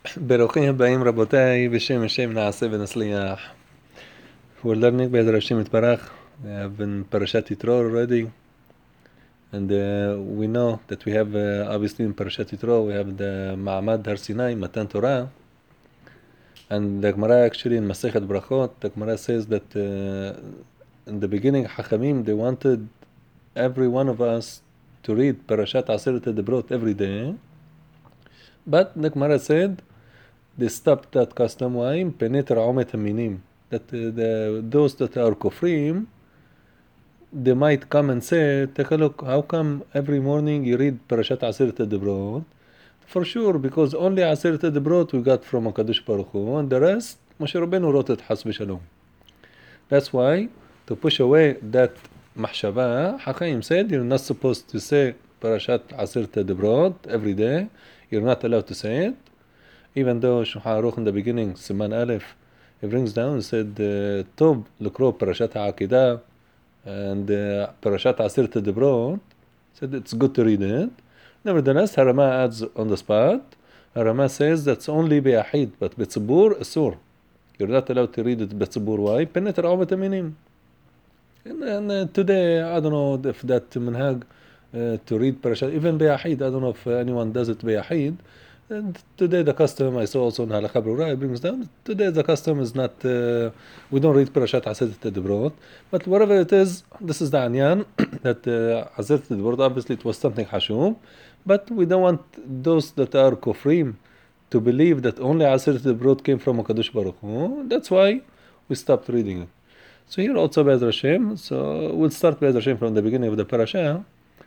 ברוכים הבאים רבותיי, בשם השם נעשה ונצליח. We're learning Be'ezrat Hashem Yitbarach. We have been Parashat Yitro already. And we know that we have, obviously in Parashat Yitro, we have the Ma'amad Har Sinai, Matan Torah. And the Gemara actually in Masechet Brachot, the Gemara says that in the beginning, Hachamim, they wanted every one of us to read Parashat Aseret HaDebrot every day. But the Gemara said, they stopped that custom. Why? Penetra Omet Haminim. That those that are kufrim, they might come and say, take a look, how come every morning you read Parashat Aseret HaDebrot? For sure, because only Aseret HaDebrot we got from HaKadosh Baruch Hu, and the rest, Moshe Rabbeinu wrote it, Has v'Shalom. That's why, to push away that mahshava, Hakaim said, you're not supposed to say Parashat Aseret HaDebrot every day. You're not allowed to say it. Even though Shulchan Aruch in the beginning, Siman Aleph, he brings down and said, Tov Lukro Parashat HaAkidah and Parashat Aseret HaDebrot, said it's good to read it. Nevertheless, Harama adds on the spot, Harama says that's only Be'ahid, but Betzibur, Asur. You're not allowed to read it Betzibur. Why? Penetra Omet Aminim. And today, I don't know if that minhag to read Parashat, even Be'ahid, I don't know if anyone does it Be'ahid. And today the custom, I saw also in Halakha Brura, it brings down, today the custom is not, we don't read Parashat Aseret HaDebrot, but whatever it is, this is the Anyan, that Aseret HaDebrot, obviously it was something Hashum, but we don't want those that are Kufrim to believe that only Aseret HaDebrot came from HaKadosh Baruch Hu. That's why we stopped reading it. So here also Be'ezrat Hashem, so we'll start Be'ezrat Hashem from the beginning of the Parasha.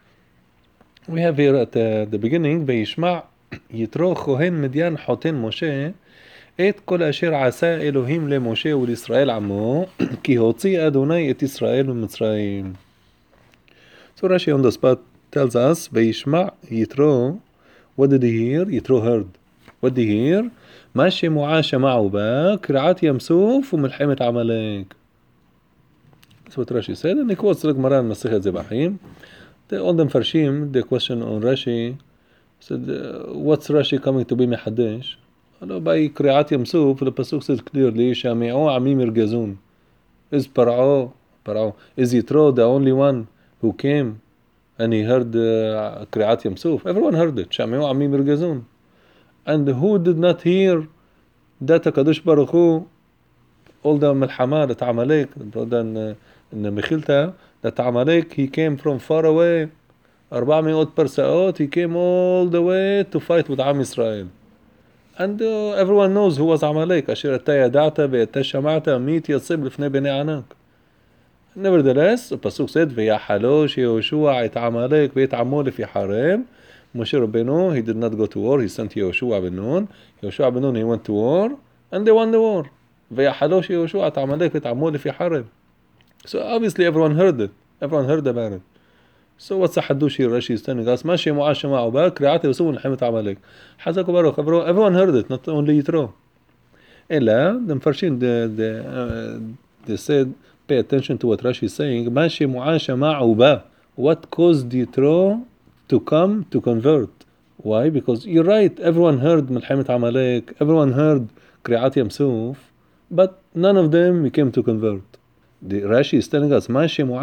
We have here at the beginning, Vayishma' יתרו כהן מדיין חותן משה את כל אשר עשה אלוהים למשה ולישראל עמו כי הוציא אדוני את ישראל ממצרים. So Rashi on the spot tells us וישמע יתרו, what did he hear? יתרו heard. What did he hear? מה שמועה שמעו בה קריעת ים סוף ומלחמת עמלק. That's what Rashi said, and he quotes the Gemara in Masechet Zebachim. All the Mfarshim, the question on Rashi said, what's Rashi coming to be Mehadesh? By Kriyat Yamsuf, the Pasuk says clearly, Shami'u Amim Irgazun. Is Par'o, is Yitro the only one who came and he heard Kriyat Yamsuf? Everyone heard it, Shami'u Amim Irgazun. And who did not hear that HaKadosh Baruch Hu, all the Melhama, that Amalek, in the Mechilta, that Amalek, he came from far away, 400 parsaot, he came all the way to fight with Am Yisrael. And everyone knows who was Amalek. Asher ata yada'ta ve'ata shama'ta mit yatzib lifnei bnei Anak. Nevertheless, the Pasuk said, V'yahalosh Yehoshua et Amalek ve'et amo lefi harem. Moshe Rabbeinu, he did not go to war, he sent Yehoshua ben Nun. Yehoshua ben Nun, he went to war, and they won the war. V'yahalosh Yehoshua et Amalek ve'et amo lefi harem. So obviously everyone heard it. Everyone heard about it. So what's the hadush here? Rashi is telling us, Mashi mu'ah shama'u ba, kri'at yusuf l'chemet amalek. Hazak baruch, everyone heard it, not only Yitro. Ella, the Mfarshim, they said, pay attention to what Rashi is saying, Mashi mu'ah shama'u ba. What caused Yitro to come to convert? Why? Because you're right, everyone heard Melchemet Amalek, everyone heard Kri'at Yamsuf, but none of them came to convert. The Rashi is telling us,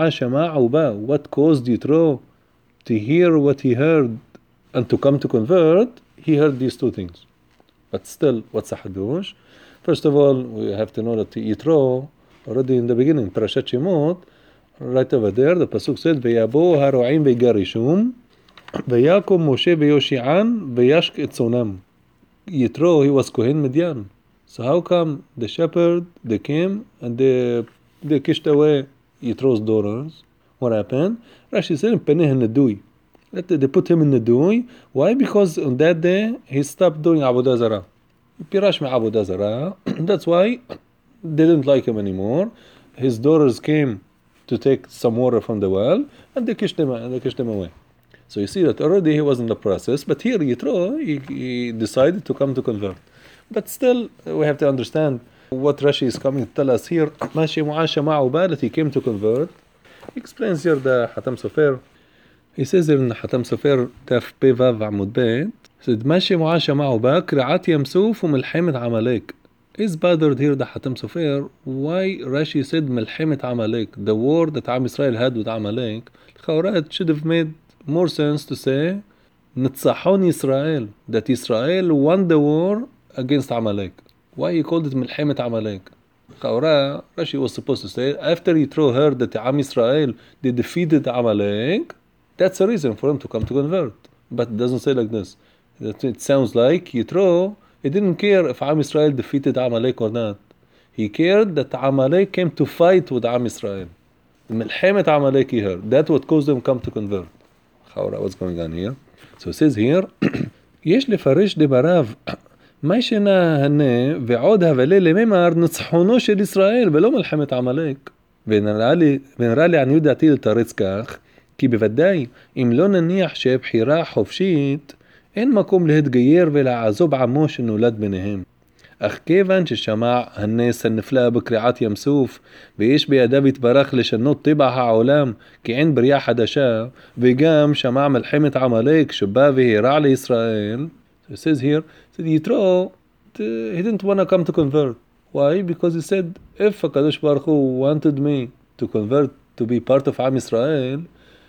what caused Yitro to hear what he heard and to come to convert? He heard these two things. But still, what's a hadush? First of all, we have to know that Yitro, already in the beginning, Parashat Shemot, right over there, the Pasuk said, V'yabo haro'im v'garishum, v'yakom Moshe v'yoshi'an, v'yashk etzonam. Yitro, he was Kohen Midian. So how come the shepherd, they came and they kished away Yitro's daughters? What happened? Rashi said, Peneh Nedui. They put him in Nedui. Why? Because on that day, he stopped doing Avodah Zarah. Pirash me Avodah Zarah. That's why they didn't like him anymore. His daughters came to take some water from the well, and they kished him away. So you see that already he was in the process, but here Yitro, he decided to come to convert. But still, we have to understand what Rashi is coming to tell us here. Mashi mu'asha ma'uba, that he came to convert. He explains here the Hatam Sofer. He says here in the Hatam Sofer, Taf Pevav Amud Bet, تمشي معاشة معه بقى ים סוף وملحمة عماليك. Is bothered here the Hatem Sofer why Rashi said ملحمة عماليك, the war that Am Israel had with عماليك. it should have made more sense to say نتصحون Israel, that Israel won the war against عماليك. Why he called it ملحمة عماليك? Rashi was supposed to say after Yitro heard that Am Israel they defeated عماليك, that's a reason for him to come to convert. But it doesn't say like this. It sounds like Yitro, he didn't care if Am Israel defeated Amalek or not. He cared that Amalek came to fight with Am Israel. ملحمة Amalek he heard. That's what caused them come to convert. What's going on here? So it says here, יש לפרש דבריו, מה ישנה הנה ועוד הבלה לממר ניצחונו של ישראל ולא מלחמת עמלק. ונראה לי עניות דעתי לתרץ כך, כי בוודאי אם לא נניח שבחירה חופשית, אין מקום להתגייר ולעזוב עמו שנולד ביניהם. אך כיוון ששמע הנס הנפלא בקריעת ים סוף, ויש בידיו יתברך לשנות טבע העולם כעין בריאה חדשה, וגם שמע מלחמת עמלק שבא והרע לישראל, so it says here, Yitro, he didn't want to come to convert. Why? Because he said, if HaKadosh Baruch Hu wanted me to convert to be part of Am Israel,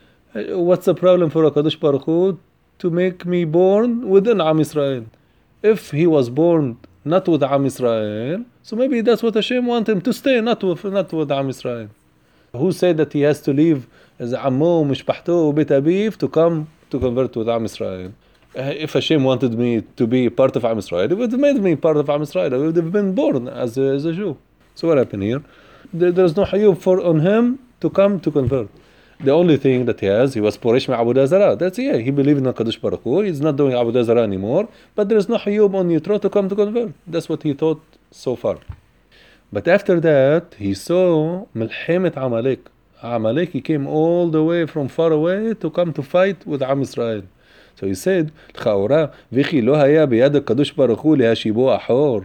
what's the problem for HaKadosh Baruch Hu to make me born within Am Israel? If he was born not with Am Israel, so maybe that's what Hashem wanted him to stay, not with Am Israel. Who said that he has to leave as Ammo, Mishpahto, Bet Abiv to come to convert to Am Israel? If Hashem wanted me to be part of Am Israel, it would have made me part of Am Israel. I would have been born as a Jew. So what happened here? There's no hayub on him to come to convert. The only thing that he was Poresh Ma'abudah Zarah. That's it. He believed in HaKadosh Baruch Hu. He's not doing Abudah Zarah anymore. But there's no hayub on Yitro to come to convert. That's what he thought so far. But after that, he saw Melhemet Amalek. Amalek, he came all the way from far away to come to fight with Am Israel. So he said, לכאורה, וכי לא היה ביד הקדוש ברוך הוא להשיבו אחור.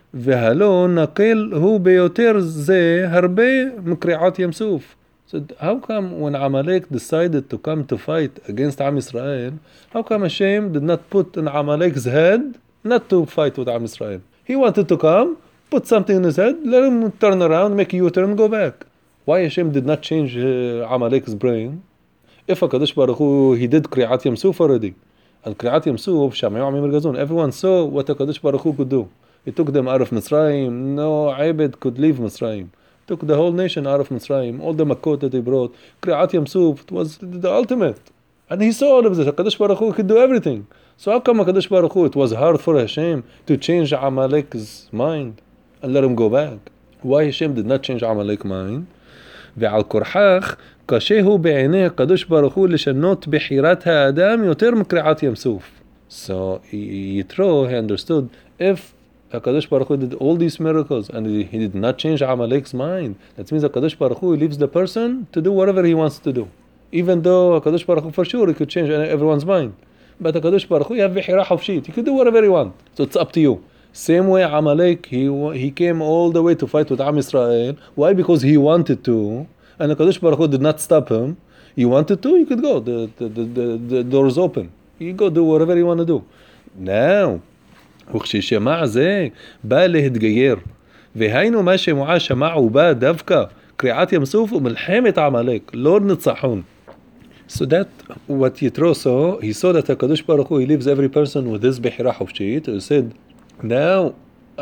והלא נקל הוא ביותר זה הרבה מקריעת ים סוף. So how come when Amalek decided to come to fight against Am Israel, how come Hashem did not put in Amalek's head not to fight with Am Israel? He wanted to come, put something in his head, let him turn around, make a U-turn, go back. Why Hashem did not change Amalek's brain? If HaKadosh Baruch Hu, he did Kriyat Yam Suf already. And Kriyat Yam Suf, everyone saw what HaKadosh Baruch Hu could do. He took them out of Mitzrayim. No Abed could leave Mitzrayim. Took the whole nation out of Mitzrayim. All the Makot that he brought. Kriyat Yam Suf, it was the ultimate. And he saw all of this. HaKadosh Baruch Hu could do everything. So how come HaKadosh Baruch Hu, it was hard for Hashem to change Amalek's mind and let him go back? Why Hashem did not change Amalek's mind? ועל כורחך קשה הוא בעיני הקדוש ברוך הוא לשנות בחירת האדם יותר מקריעת ים סוף. So Yitro, he understood, if HaKadosh Baruch Hu did all these miracles and he did not change Amalek's mind, that means HaKadosh Baruch Hu leaves the person to do whatever he wants to do. Even though HaKadosh Baruch Hu for sure he could change everyone's mind. But HaKadosh Baruch Hu, you have bihira hafshit, he could do whatever he wants. So it's up to you. Same way Amalek, he came all the way to fight with Am Israel. Why? Because he wanted to. And HaKadosh Baruch Hu did not stop him. He wanted to, you could go. The door is open. You go do whatever you want to do. Now, וכששמע זה, בא להתגייר. והיינו מה שמועה שמע ובא דווקא קריעת ים סוף ומלחמת עמלק, לא ניצחון. So that what Yitro saw, he saw that HaKadosh Baruch Hu, he leaves every person with his bihira hofshit. He said, now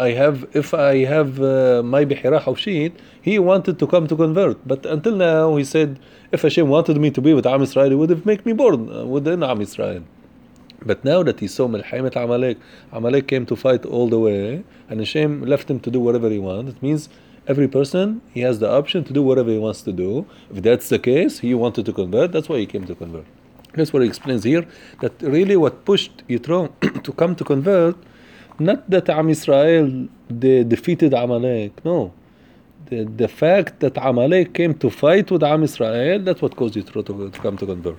if I have my bihira hofshit, he wanted to come to convert. But until now, he said, if Hashem wanted me to be with Am Israel, he would have made me born within Am Israel. But now that he saw Melhemet Amalek, Amalek came to fight all the way, and Hashem left him to do whatever he wants. It means every person, he has the option to do whatever he wants to do. If that's the case, he wanted to convert, that's why he came to convert. That's what he explains here, that really what pushed Yitro to come to convert, not that Am Israel they defeated Amalek, no. The fact that Amalek came to fight with Am Israel, that's what caused Yitro to come to convert.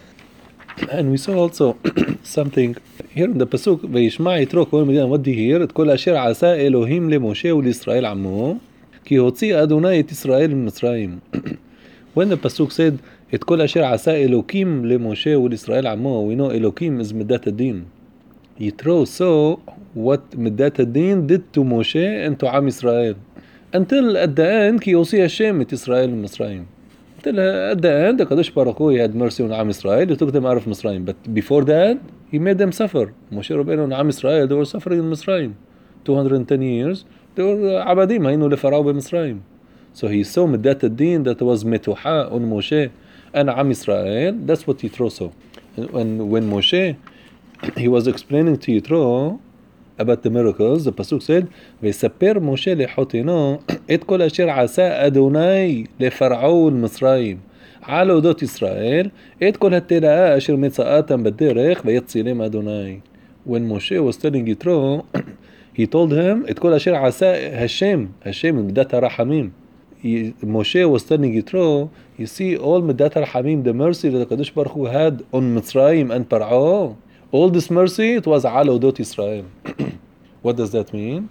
And we saw also something here in the pasuk, וישמע יתרו כל מדינה, what do you hear? את כל אשר עשה אלוהים למשה ולישראל עמו, כי הוציא אדוני את ישראל ממצרים. When the pasuk said, את כל אשר עשה אלוקים למשה ולישראל עמו, we know אלוקים is מידת הדין. Yitro saw what Midat Adin did to Moshe and to Am Israel. Until at the end, he also Hashem at Israel and Misraim. Until at the end, the Kadosh Baruch Hu, he had mercy on Am Israel, he took them out of Misraim. But before that, he made them suffer. Moshe Rabbeinu and Am Israel, they were suffering in Misraim. 210 years, they were Abadim, Hainu lefarao b'Misraim. So he saw Midat Adin that was Metuha on Moshe and Am Israel. That's what Yitro saw. And when Moshe, he was explaining to Yitro about the miracles, the Pasuk said, ויספר משה לחותנו את כל אשר עשה אדוני לפרעו ולמצרים על אודות ישראל את כל התלאה אשר מצאתם בדרך ויצילם אדוני. When Moshe was telling Yitro, he told him את כל אשר עשה Hashem מידת הרחמים. Moshe was telling Yitro, you see all מידת הרחמים, the mercy that the Kadosh Baruch Hu had on Mitzrayim and Par'ah, all this mercy, it was على أودות Israel. What does that mean?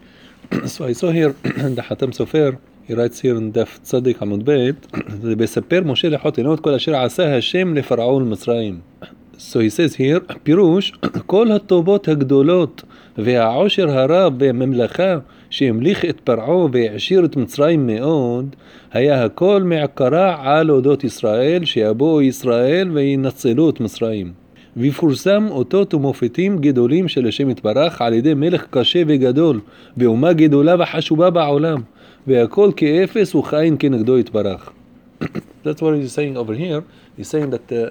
So I saw here the Hatam Sofer, he writes here in Daf Tzadik Amud Beit, بيسپر משה לחותנו את כל אשר עשה השם לפרעון מצרים. So he says here, פירוש, כל הטובות הגדולות והעושר הרב והממלכה שהמליך את פרעה והעשיר את מצרים מאוד, היה הכל מעקרה על אודות ישראל, שיבואו ישראל וינצלו את מצרים. ויפורסם אותות ומופתים גדולים של השם יתברך על ידי מלך קשה וגדול ואומה גדולה וחשובה בעולם והכל כאפס וכאין כנגדו יתברך. That's what he's saying over here. He's saying that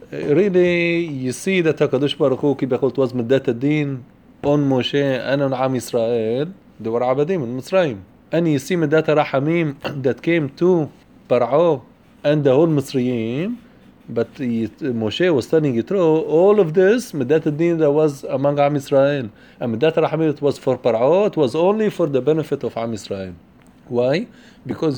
really you see that HaKadosh Baruch Hu כביכול it was מידת הדין on Moshe and on Am Israel, they were עבדים in Mitzrayim. And you see מידת הרחמים that came to Par'ah and the whole Mitzrayim. But Moshe was telling Yitro, all of this, Midat Adin that was among Am Israel. And Midat Rahmim it was for Par'ah, it was only for the benefit of Am Israel. Why? Because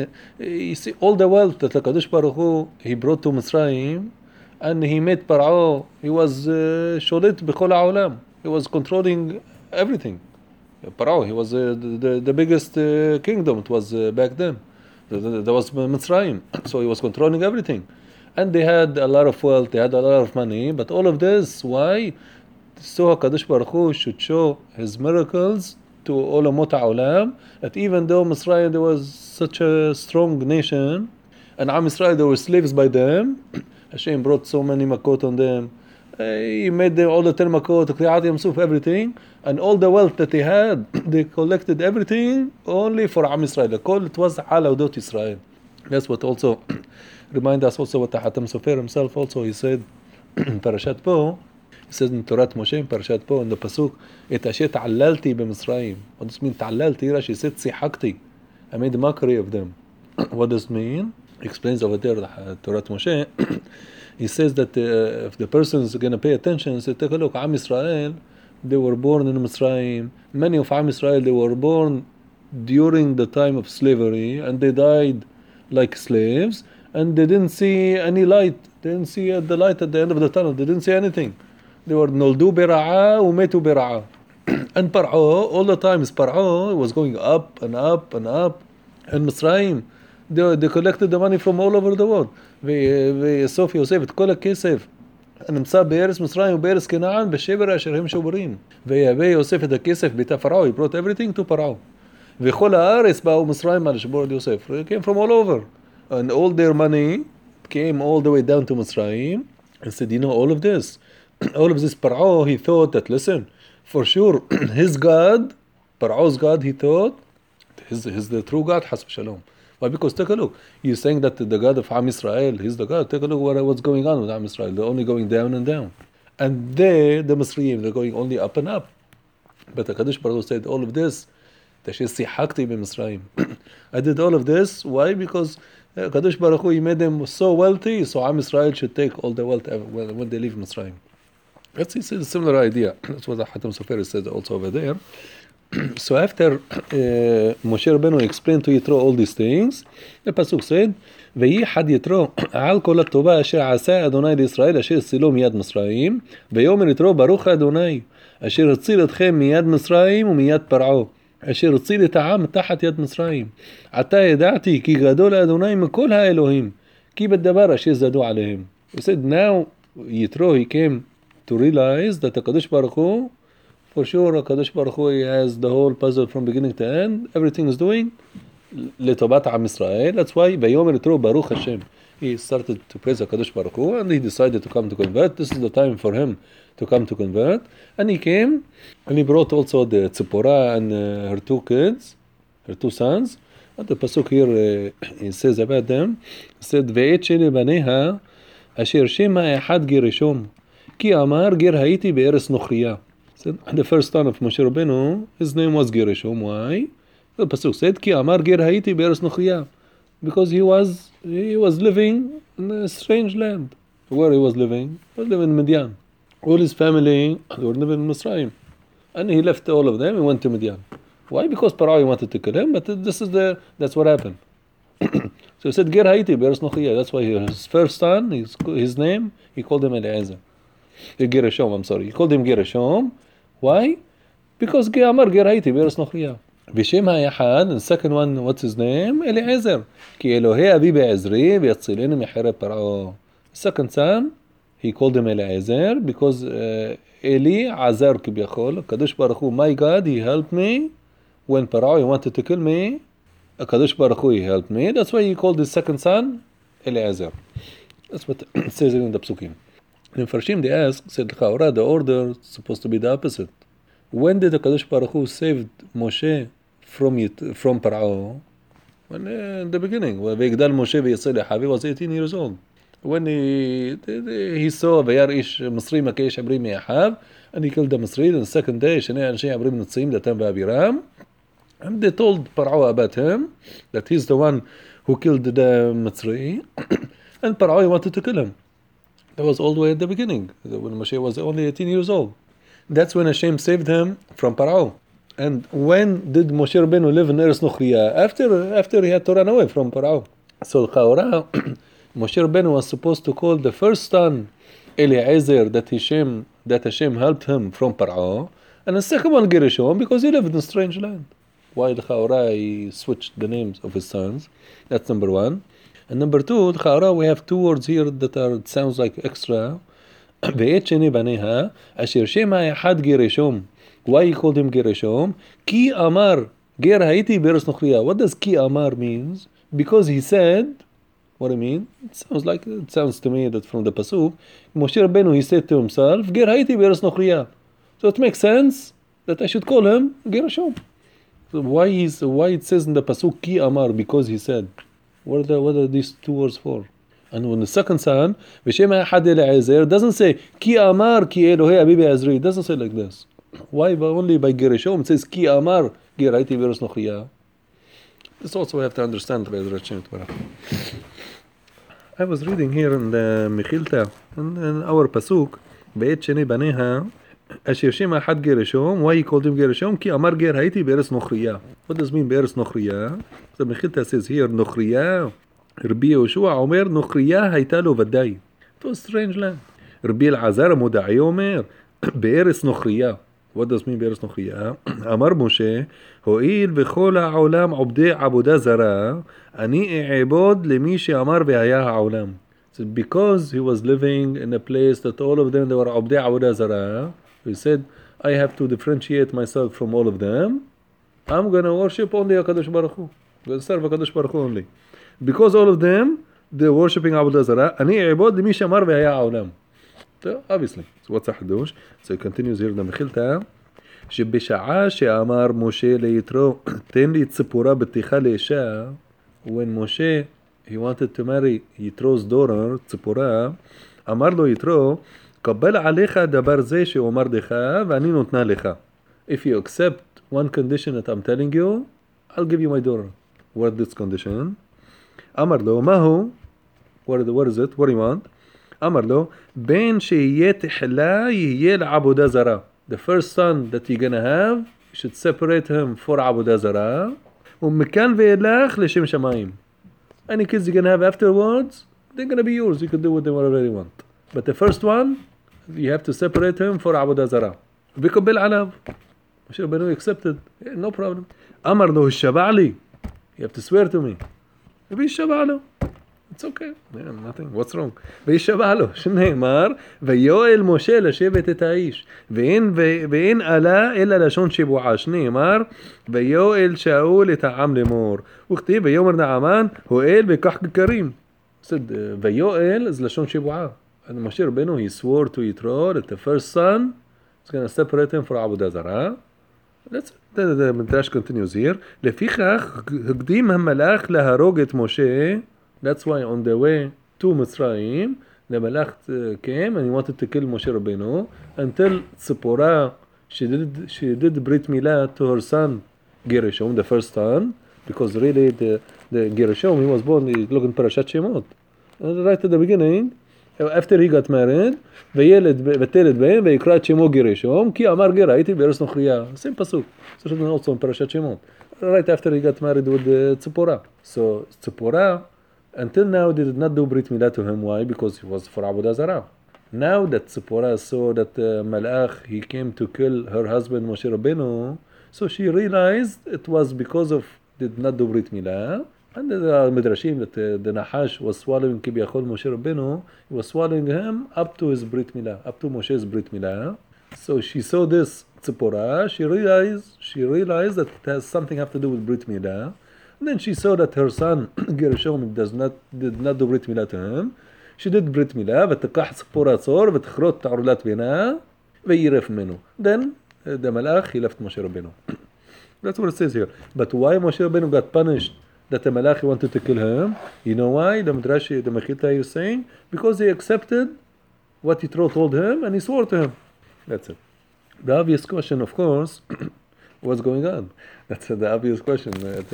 you see all the wealth that HaKadosh Baruch Hu, he brought to Mitzrayim, and he made Par'ah, he was Sholit B'chol HaOlam. He was controlling everything. Par'ah, he was the biggest kingdom, it was back then. There was Mitzrayim, so he was controlling everything. And they had a lot of wealth, they had a lot of money, but all of this, why? So HaKadosh Baruch Hu should show his miracles to Olamot HaOlam, that even though Mitzrayim there was such a strong nation, and Am Israel they were slaves by them, Hashem brought so many makot on them, he made them all the 10 makot, Kriyat Yam Suf, everything, and all the wealth that they had, they collected everything only for Am Israel. It was Ala Udot Israel. That's what also remind us also what the Hatam Sofer himself also, he said in Parashat Po, he says in Torah Moshe in Parashat Po, in the Pasuk, את אשר תעללתי במצרים. What does it mean? תעללתי, Rashi said, שיחקתי. I made a mockery of them. What does it mean? He explains over there, the Torah Moshe, he says that if the person is going to pay attention, he said, take a look, Am Israel, they were born in Mitzrayim. Many of Am Israel, they were born during the time of slavery, and they died like slaves, and they didn't see any light. They didn't see the light at the end of the tunnel. They didn't see anything. They were noldu bira'a umetu bira'a. And Par'ah, all the time, Par'ah was going up and up and up. And Mitzrayim, they collected the money from all over the world. ויאסוף יוסף את כל הכסף הנמצא בארץ מצרים ובארץ כנען בשבר אשר הם שוברים. ויבא יוסף את הכסף ביתה פרעה. He brought everything to פרעה. וכל הארץ באו מצרים על לשבור את יוסף. They came from all over. And all their money came all the way down to Mitzrayim and said, you know, all of this Par'ah, he thought that, listen, for sure, his God, Par'ah's God, he thought, he's the true God, Hasb Shalom. Why? Because take a look. He's saying that the God of Am Israel, he's the God. Take a look what's going on with Am Israel. They're only going down and down. And they, the Mitzrayim, they're going only up and up. But the Kadosh Baruch Hu said, all of this, I did all of this. Why? Because Kadosh Baruch Hu, he made them so wealthy, so Am Israel should take all the wealth when they leave Mitzrayim. That's a similar idea. That's what the Hatam Sofer said also over there. So after Moshe Rabbeinu explained to Yitro all these things, the Pasuk said, וייחד יתרו על כל הטובה אשר עשה אדוני לישראל אשר הצילו מיד מצרים, ויאמר יתרו ברוך אדוני אשר הציל אתכם מיד מצרים ומיד פרעה, אשר הציל את העם תחת יד מצרים. עתה ידעתי כי גדול אדוני מכל האלוהים, כי בדבר אשר זדו עליהם. He said, now Yitro, he came to realize that HaKadosh Baruch Hu, for sure HaKadosh Baruch Hu, he has the whole puzzle from beginning to end. Everything is doing לטובת עם ישראל. That's why ביום יתרו Baruch Hashem, he started to praise HaKadosh Baruch Hu, and he decided to come to convert. This is the time for him to come to convert. And he came, and he brought also the Tzipporah and her two kids, her two sons. And the pasuk here, he says about them, he said, ואת שלי בניה, אשר שמה אחד גירשום, כי אמר גר הייתי בארץ נוכריה. The first son of Moshe Rabbeinu, his name was Gershom. Why? The pasuk said, כי אמר גר הייתי בארץ נוכריה. Because he was living in a strange land. Where he was living? He was living in Midian. All his family were living in Mitzrayim. And he left all of them and went to Midian. Why? Because Paro wanted to kill him, but that's what happened. So he said, Ger Haiti, Be'eretz Nochiyah. That's why his first son, his name, he called him Eliezer. Gershom, I'm sorry. He called him Gershom. Why? Because Amar Ger Haiti, Be'eretz Nochiyah. Vishem HaYachad, and the second one, what's his name? Eliezer. Ki Elohei Avi Be'ezri, Ve'yatzileni Mecheret Paro. Second son, he called him Eliezer because Eli Azar Kibyachol, Kadosh Baruch Hu, my God, he helped me. When Paro wanted to kill me, Kadosh Baruch Hu, he helped me. That's why he called his second son Eliezer. That's what it says in the Psukim. In Farshim they ask, said Chaura, the order is supposed to be the opposite. When did the Kadosh Baruch Hu saved Moshe from Paro? When in the beginning, when V'yigdal Moshe v'yaseh he was 18 years old. When he saw Vayar Ish Misri Makeish Abrim Yahav, and he killed the Misri. And the second day, Shnei Anshe Abrim Nitzim Datam v'Abiram, and they told Paro about him that he's the one who killed the Misri, and Paro wanted to kill him. That was all the way at the beginning, when Moshe was only 18 years old. That's when Hashem saved him from Paro. And when did Moshe Rabbeinu live in Eretz Nochriya? After he had to run away from Paro. So Chaura, Moshe Rabbeinu was supposed to call the first son Eliezer, that Hashem helped him from Paro, and the second one Gershom, because he lived in a strange land. Why the Chaura, he switched the names of his sons? That's number one. And number two, the Chaura, we have two words here that sounds like extra. ואת שני בניה, אשר שמה אחד גרשום. Why he called him Gershom? כי אמר, גר הייתי בארץ נוכריה. What does כי אמר means? Because he said, what I mean? It sounds to me that from the pasuk, Moshe Rabbeinu, he said to himself, Ger Haiti Be'eretz Nochriya. So it makes sense that I should call him Gershom. So why it says in the pasuk Ki Amar? Because he said. What are these two words for? And when the second son, Vishem HaYachad Eliezer, doesn't say Ki Amar Ki Elohei Abi Be'ezri. It doesn't say like this. Why only by Gershom? It says Ki Amar Ger Haiti Be'eretz Nochriya. This also we have to understand. I was reading here in the Mechilta, in our pasuk, Be'et Sheni Baneha, Asher Shema Had Gershom. Why he called him Gershom? Ki Amar Ger Haiti Be'eretz Nochriya. What does it mean Be'eretz Nochriya? The Mechilta says here, Nochriya, Rabbi Yehoshua Omer, Nochriya Haita lo Vadai. It was a strange land. Rabbi Elazar Muda'i Omer, Be'eretz Nochriya. What does it mean Be'eretz Nochriya? Amar Moshe, Ho'il v'chol ha'olam obdei abuda zara, ani e'ebod lemi she'amar v'haya ha'olam. So because he was living in a place that all of them, they were obdei abuda zara, he said, I have to differentiate myself from all of them. I'm going to worship only HaKadosh Baruch Hu. I'm going to serve HaKadosh Baruch Hu only. Because all of them, they're worshipping abuda zara, ani e'ebod lemi she'amar v'haya ha'olam. So obviously, so what's Hadush? So he continues here in the Mechilta. שבשעה שאמר משה ליתרו, תן לי ציפורה בתיכה לאישה, when Moshe, he wanted to marry Yitro's daughter, ציפורה, אמר לו יתרו, קבל עליך דבר זה שאומר לך, ואני נותנה לך. If you accept one condition that I'm telling you, I'll give you my daughter. What is this condition? אמר לו, מהו? What is it? What do you want? אמר לו, בין שיהיה תחלה יהיה לעבודה זרה. The first son that you're gonna have, you should separate him for Abudah Zarah. ומכאן ואילך לשם שמיים. Any kids you're gonna have afterwards, they're gonna be yours. You can do whatever you want. But the first one, you have to separate him for Abudah Zarah. وبيقبل علاو. Moshe Rabbeinu accepted. Yeah, no problem. أمر له الشبع لي. You have to swear to me. maybe الشبع له. It's okay, nothing, what's wrong? וישבע לו, שנאמר, ויואל משה לשבת את האיש, ואין עלה אלא לשון שבועה, שנאמר, ויואל שאול את העם לאמור, וכתיב, ויאמר נעמן, הואל וקח כיכרים. ויואל זה לשון שבועה. And Moshe Rabbeinu, he swore to Yitro that the first son is going to separate him for Avodah Zarah. The Midrash continues here. לפיכך, הקדים המלאך להרוג את משה. That's why on the way to Mitzrayim, the Malach came and he wanted to kill Moshe Rabbeinu until Tzipporah, she did Brit Milah to her son Gershom, the first son, because really the Gershom, he was born, look in Parashat Shemot. Right at the beginning, after he got married, ותלד בהם ויקרא את שמו גרשום, כי אמר גר, הייתי בארץ נוכריה. Same pasuk. So it's also in Parashat Shemot. Right after he got married with Tzipporah. So Tzipporah, until now, they did not do Brit Milah to him. Why? Because he was for Avodah Zarah. Now that Tzipporah saw that Malach, he came to kill her husband Moshe Rabbeinu, so she realized it was because of they did not do Brit Milah. And there are Midrashim that the Nahash was swallowing Kibiyachol Moshe Rabbeinu, he was swallowing him up to his Brit Milah, up to Moshe's Brit Milah. So she saw this Tzipporah, she realized that it has something have to do with Brit Milah. And then she saw that her son Gershom did not do Brit Milah to him. She did Brit Milah, ותקח ציפורה צור, ותכרות ערולת בינה, וירף ממנו. Then the Malach, he left Moshe Rabbeinu. That's what it says here. But why Moshe Rabbeinu got punished that the Malach wanted to kill him? You know why? The Midrash, the Mechilta is saying, because he accepted what Yitro told him, and he swore to him. That's it. The obvious question, of course, what's going on? That's the obvious question.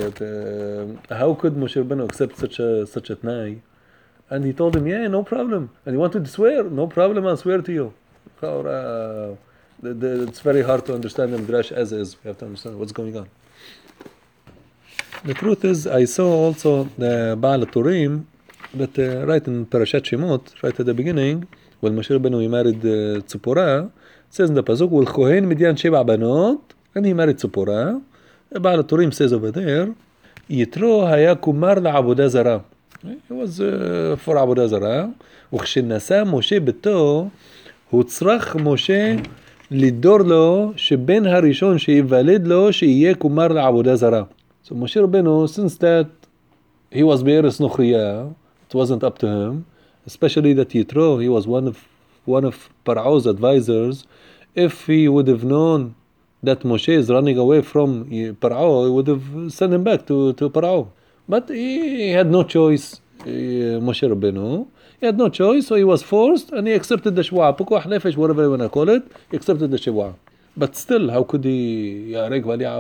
How could Moshe Rabbeinu accept such a t'nai? And he told him, yeah, no problem. And he wanted to swear, no problem, I'll swear to you. It's very hard to understand the Midrash as is. We have to understand what's going on. The truth is, I saw also the Baal Turim, that right in Parashat Shemot, right at the beginning, when Moshe Rabbeinu he married Tzipporah, it says in the pasuk, "Ulchohen Midyan sheva banot," and he married Tzipporah. Baal Turim says over there, Yitro haya kumar la'avodah zarah. He was for Avodah Zarah. וכשנשא משה ביתו, הוצרך משה לדור לו שבן הראשון שיוולד לו שיהיה כומר לעבודה זרה. So Moshe Rabbeinu, since that he was בארץ נוכריה, it wasn't up to him, especially that Yitro, he was one of Paro's advisors. If he would have known that Moshe is running away from Paro, he would have sent him back to Paro. But he had no choice, Moshe Rabbeinu. He had no choice, so he was forced, and he accepted the Shua. Pukuach Nefesh, whatever you want to call it, he accepted the Shua. But still, how could he? I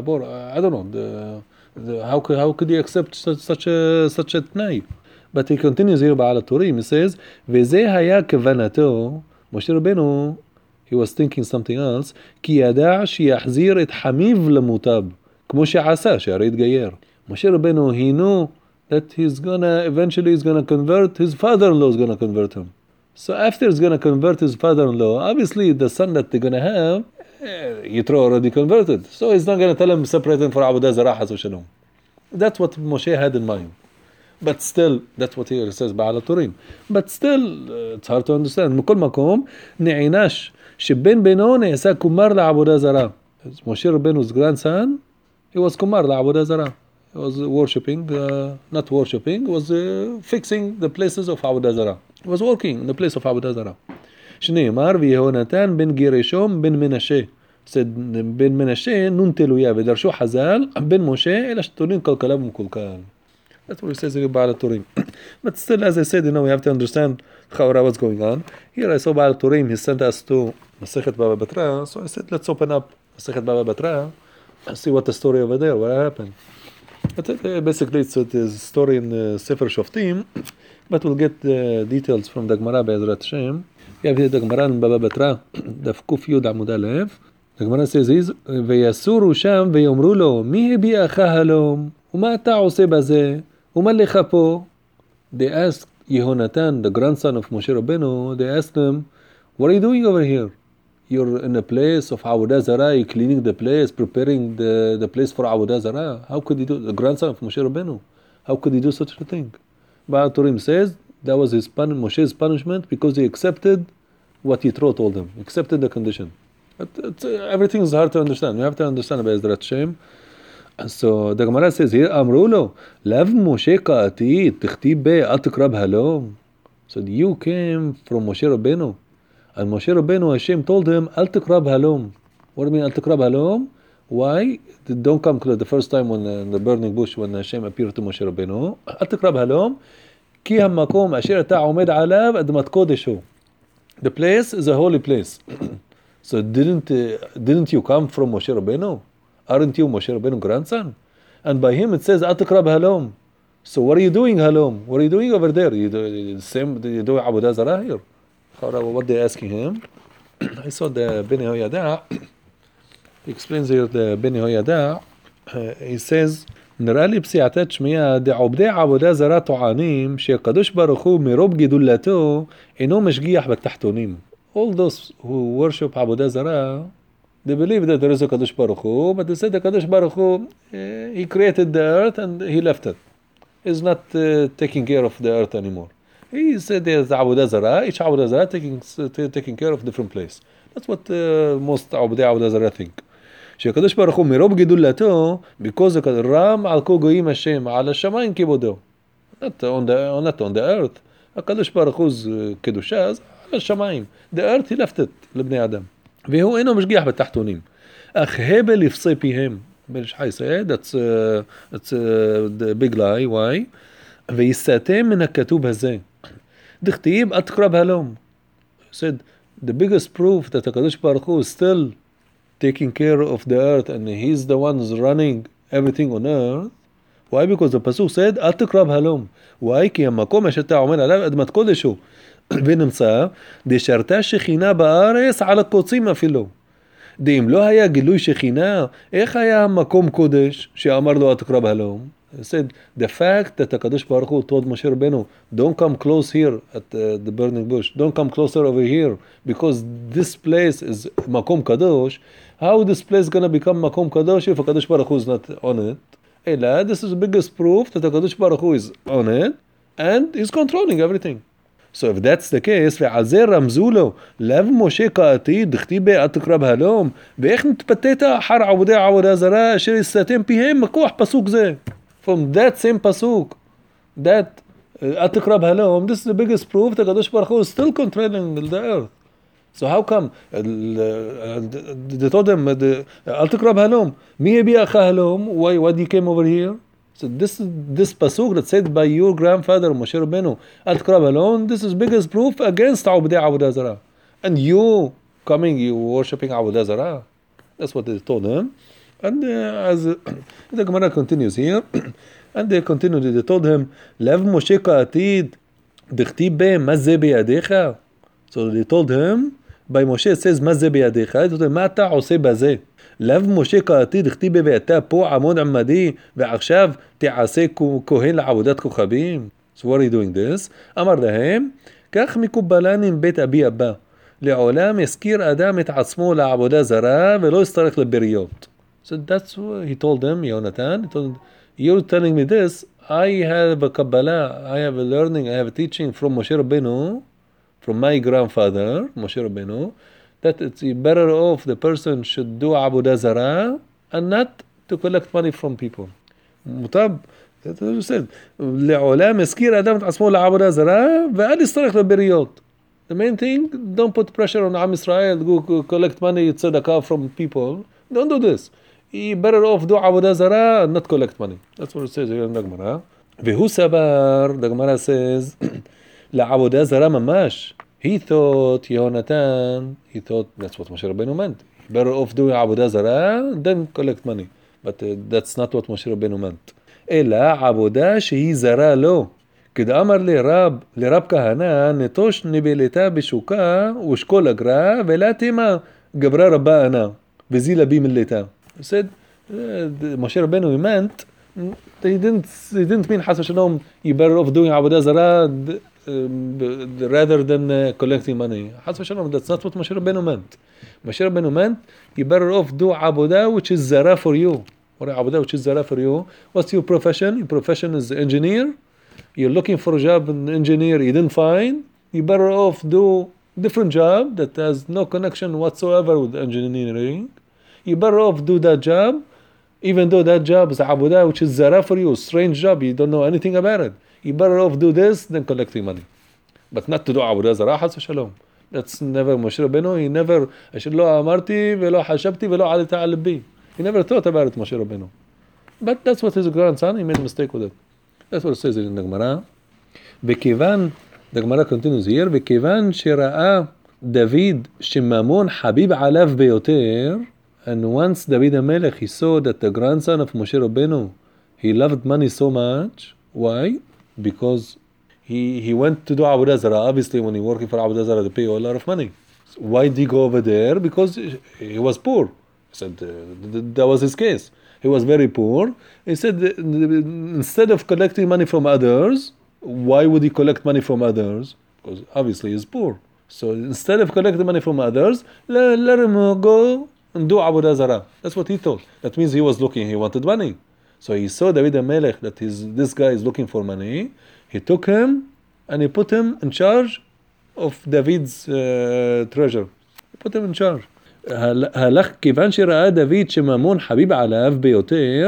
don't know. How could he accept such a t'nai? But he continues here Baal Turim. He says, "V'zeh haya kevanato." Moshe Rabbeinu, he was thinking something else. כי ידע שיחזיר את חמיו למוטב, כמו שעשה, שהרי התגייר. Moshe Rabbeinu, he knew that he's gonna convert, his father-in-law is gonna convert him. So after he's gonna convert his father-in-law, obviously the son that they're gonna have, Yitro already converted. So he's not gonna tell him separate him for Avodah Zarah Chas v'Shalom. That's what Moshe had in mind. But still, that's what he says Baal Turim. But still, it's hard to understand. מכל מקום, נענש שבן בנו נעשה כומר לעבודה זרה. Moshe Rabbeinu's grandson, he was כומר לעבודה זרה. He was worshipping, not worshipping, was fixing the places of Avodah Zarah. He was working in the place of Avodah Zarah. שנאמר, ויהונתן בן גרשום בן מנשה. said בן מנשה נון תלויה, ודרשו חז"ל, בן משה, אלא שתורין כלכלה ומקולקל. That's what he says in Baal Turim. But still, as I said, we have to understand what's going on. Here I saw Baal Turim, he sent us to Masechet Baba Batra, so I said, let's open up Masechet Baba Batra and see what the story over there, what happened. But basically, it's a story in Sefer Shoftim, but we'll get the details from the Gemara Be'ezrat Hashem. We have here the Gemara in Baba Batra, Daf Kuf Yud Amud Aleph. The Gemara says, ויסורו שם ויאמרו לו, מי הביאך הלום? ומה אתה עושה בזה? ומה לך פה? They asked Yehonatan, the grandson of Moshe Rabbeinu, they asked him, what are you doing over here? You're in a place of Avodah Zarah, you're cleaning the place, preparing the place for Avodah Zarah. How could he do, the grandson of Moshe Rabbeinu, how could he do such a thing? Baal Turim says that was Moshe's punishment because he accepted what Yitro told him, accepted the condition. Everything is hard to understand. You have to understand about Ezrat Shem. So the Gemara says here, אמרו לו, לאו משה כעתיד, תכתיב אל תקרב הלום. So you came from Moshe Rabbeinu. And Moshe Rabbeinu, Hashem told him, אל תקרב הלום. What do you mean, אל תקרב הלום? Why? Don't come close. The first time when in the burning bush, when Hashem appeared to Moshe Rabbeinu, אל תקרב הלום, כי המקום אשר אתה עומד עליו, אדמת קודש הוא. The place is a holy place. So didn't you come from Moshe Rabbeinu? Aren't you Moshe Rabbeinu grandson? And by him it says, أل تقرب هلوم. So what are you doing, Halom? What are you doing over there? You do Avodah Zarah here. What they're asking him? I saw the Beni Hoyada. He explains here the Beni Hoyada. He says, נראה לי פסיעתת שמיעה דעובדי עבודה זרה טוענים שהקדוש ברוך הוא מרוב גדולתו אינו משגיח בתחתונים. All those who worship Avodah Zarah, they believe that there is a Kadosh Baruch Hu, but they say the Kadosh Baruch Hu, he created the earth and he left it. He's not taking care of the earth anymore. He said there's Avodah Zarah, each Avodah Zarah taking care of different place. That's what most Avodah Zarah think. שהקדוש ברוך הוא מרוב גדולתו, because רם על כל גויים השם, על השמיים כיבודו. Not on the earth. הקדוש ברוך הוא קדושה, אז על השמיים. The earth he left it לבני אדם. והוא אינו משגיח בתחתונים. אך הבל יפסי פיהם. בן שחי said, that's the big lie, why? ויסתם מן הכתוב הזה. דכתיב, אל תקרב הלום. said, the biggest proof that הקדוש ברוך הוא is still taking care of the earth and he's the one who's running everything on earth. Why? Because the pasuk said, אל תקרב הלום. Why? כי המקום שאתה עומד עליו אדמת קודש הוא. ונמצא, דשרתה שכינה בארץ על הקוצים אפילו. דאם לא היה גילוי שכינה, איך היה המקום קודש שאמר לו אל תקרב הלום? He said, the fact that הקדוש ברוך הוא told Moshe Rabbeinu, don't come close here at the burning bush, don't come closer over here, because this place is מקום קדוש. How this place gonna become מקום קדוש if הקדוש ברוך הוא is not on it? אלא, this is the biggest proof that הקדוש ברוך הוא is on it, and he's controlling everything. So if that's the case, ועל זה רמזו לו, לאו משה כעתיד, דכתיב אל תקרב הלום, ואיך נתפתית אחר עבודה זרה, אשר יסתם פיהם מכוח פסוק זה. From that same pasuk, that אל תקרב הלום, this is the biggest proof that הקדוש ברוך הוא is still controlling the earth. So how come? They told them, אל תקרב הלום. מי הביע לך הלום? Why you came over here? So this pasuk that said by your grandfather Moshe Rabbeinu, Al Taqrab alone, this is biggest proof against Avodah Zarah. And you coming, you worshipping Avodah Zarah. That's what they told him. And as the Gemara continues here, and they continued, they told him, Lev Moshe ka'atid, dichtib be mazze biyadecha. So they told him, by Moshe it says mazze biyadecha. They told him, מה אתה עושה בזה? לאו משה כעתיד הכתיב ואתה פה עמוד עמדי ועכשיו תעשה כהן לעבודת כוכבים. So what are you doing this? אמר להם, כך מקובלנים בית אבי אבא. לעולם יזכיר אדם את עצמו לעבודה זרה ולא יצטרך לבריות. So that's what he told them, Yonatan. He told, you're telling me this, I have a Kabbalah, I have a learning, I have a teaching from Moshe Rabbeinu, from my grandfather, Moshe Rabbeinu, that it's better off the person should do Avodah Zarah and not to collect money from people. מוטב, that's what you said. לעולם יזכיר אדם את עצמו לעבודה זרה ואל יצטרך לבריות. The main thing, don't put pressure on Am Yisrael, go collect money, tzedakah from people. Don't do this. You better off do Avodah Zarah and not collect money. That's what it says here in the Gemara. והוא סבר, the Gemara says, לעבודה זרה ממש. He thought, Yonatan, he thought that's what Moshe Rabbeinu meant. Better off doing Avodah Zarah than collect money. But that's not what Moshe Rabbeinu meant. אלא עבודה שהיא זרה לו. כדאמר לרב כהנא, נטוש נבלתה בשוקה ושקול אגרה, ולה תימה גברה רבה ענה, וזילה בי מלתה. He said, Moshe Rabbeinu meant, he didn't mean חס ושלום, you better off doing Avodah Zarah rather than collecting money. حسب شلون, that's not what Moshe Rabbeinu meant. Moshe Rabbeinu meant, you better off do Avodah which is Zara for you. What Avodah which is Zara for you? What's your profession? Your profession is engineer. You're looking for a job in engineer, you didn't find, you better off do different job that has no connection whatsoever with engineering. You better off do that job, even though that job is abuda, which is zara for you, a strange job, you don't know anything about it. You better off do this than collecting money. But not to do abuda zara, حس وشلom. That's never Moshe Rabbeinu. He never, אשר לא אמרתי ולא חשבתי ולא עליתי על ליבי. He never thought about it, Moshe Rabbeinu. But that's what his grandson, he made a mistake with it. That's what it says in the Gemara. וכיוון, the Gemara continues here, וכיוון שראה דוד שממון חביב עליו ביותר, and once David HaMelech, he saw that the grandson of Moshe Rabbeinu, he loved money so much. Why? Because he went to do Avodah Zarah. Obviously, when you're working for Avodah Zarah, they pay you a lot of money. So why did he go over there? Because he was poor. He said that was his case. He was very poor. He said instead of collecting money from others, why would he collect money from others? Because obviously he's poor. So instead of collecting money from others, let him go and do Avodah Zarah. That's what he thought. That means he was looking, he wanted money. So he saw David HaMelech that this guy is looking for money. He took him and he put him in charge of David's treasure. He put him in charge. הלך כיוון שראה דוד שממון חביב עליו ביותר,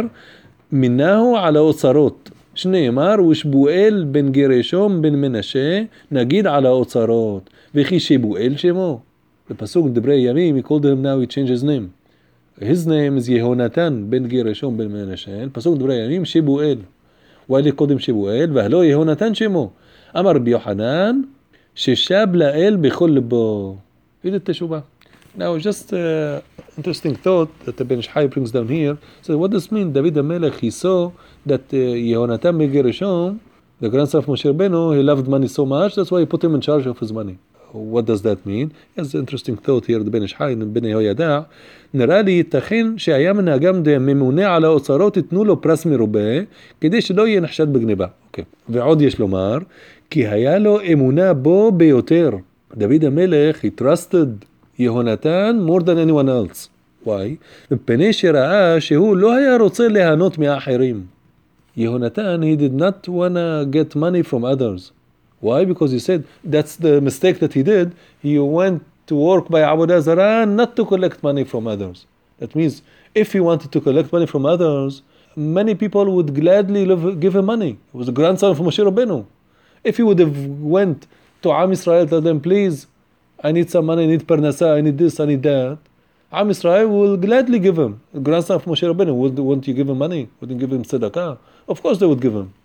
מינו על האוצרות. שנאמר, ושבואל בן גרשום בן מנשה, נגיד על האוצרות. וכי שבואל שמו. בפסוק דברי ימים, he called him now, he changed his name. His name is יהונתן בן גרשום בן מנשה. פסוק דברי ימים, שבואל. why they called him שבואל? והלא יהונתן שמו. אמר רבי יוחנן, ששב לאל בכל ליבו. he did תשובה. Now, just interesting thought that the Ben Shai brings down here. So, what does this mean? David HaMelech, he saw that Yehonatan ben Gershom, the grandson of Moshe Rabbeinu, he loved money so much, that's why he put him in charge of his money. What does that mean? It's an interesting thought here, the Ben Shai and Ben Yehoyada. נראה לי ייתכן שהיה מנהגם ממונה על האוצרות יתנו לו פרס מרובה, כדי שלא יהיה נחשד בגניבה. אוקיי. ועוד יש לומר, כי היה לו אמונה בו ביותר. דוד המלך, he trusted יהונתן more than anyone else. Why? מפני שראה שהוא לא היה רוצה ליהנות מהאחרים. יהונתן, he did not want to get money from others. Why? Because he said that's the mistake that he did. He went to work by Avodah Zarah not to collect money from others. That means if he wanted to collect money from others, many people would gladly give him money. He was the grandson of Moshe Rabbeinu. If he would have went to Am Yisrael, tell them, please, I need some money, I need parnasa, I need this, I need that. Am Yisrael will gladly give him. The grandson of Moshe Rabbeinu, wouldn't you give him money? Wouldn't you give him tzedakah? Of course they would give him.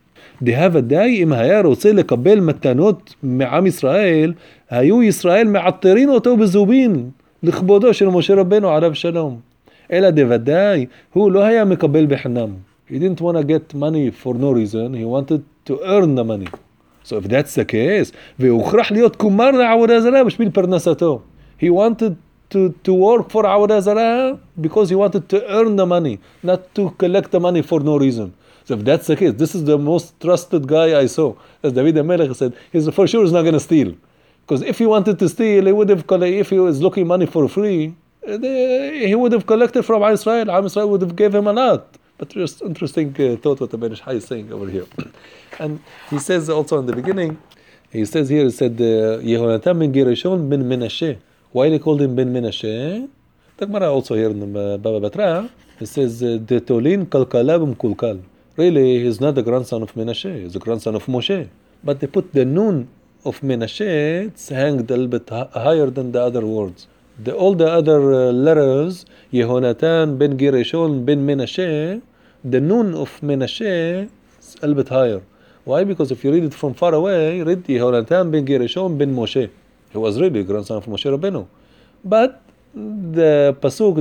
די אם היה רוצה לקבל מתנות מעם ישראל, היו ישראל מעטרים אותו בזובין לכבודו של משה רבנו עליו שלום. אלא דוודאי, הוא לא היה מקבל בחינם. He didn't want to get money for no reason, he wanted to earn the money. So if that's the case, והוכרח להיות קומר לעבודה זרה בשביל פרנסתו. He wanted to work for עבודה זרה because he wanted to earn the money, not to collect the money for no reason. So if that's the case, this is the most trusted guy I saw. As David HaMelech said, he's for sure is not going to steal. Because if he wanted to steal, he would have if he was looking money for free, he would have collected from Israel. Israel would have gave him a lot. But just interesting thought what the Ben Shai is saying over here. And he says also in the beginning, he says here, he said, Yehonatan ben Gershom ben Menashe. Why they called him Ben Menashe? The Gemara also here in the Baba Batra, it says, Detolin kalkala b'mkulkal. Really, he's not the grandson of Menashe, he's the grandson of Moshe. But they put the nun of Menashe, it's hanged a little bit higher than the other words. All the other letters, Yehonatan ben Gershom ben Menashe, the nun of Menashe is a little bit higher. Why? Because if you read it from far away, read Yehonatan ben Gershom ben Moshe. He was really grandson of Moshe Rabbeinu. But the Pasuk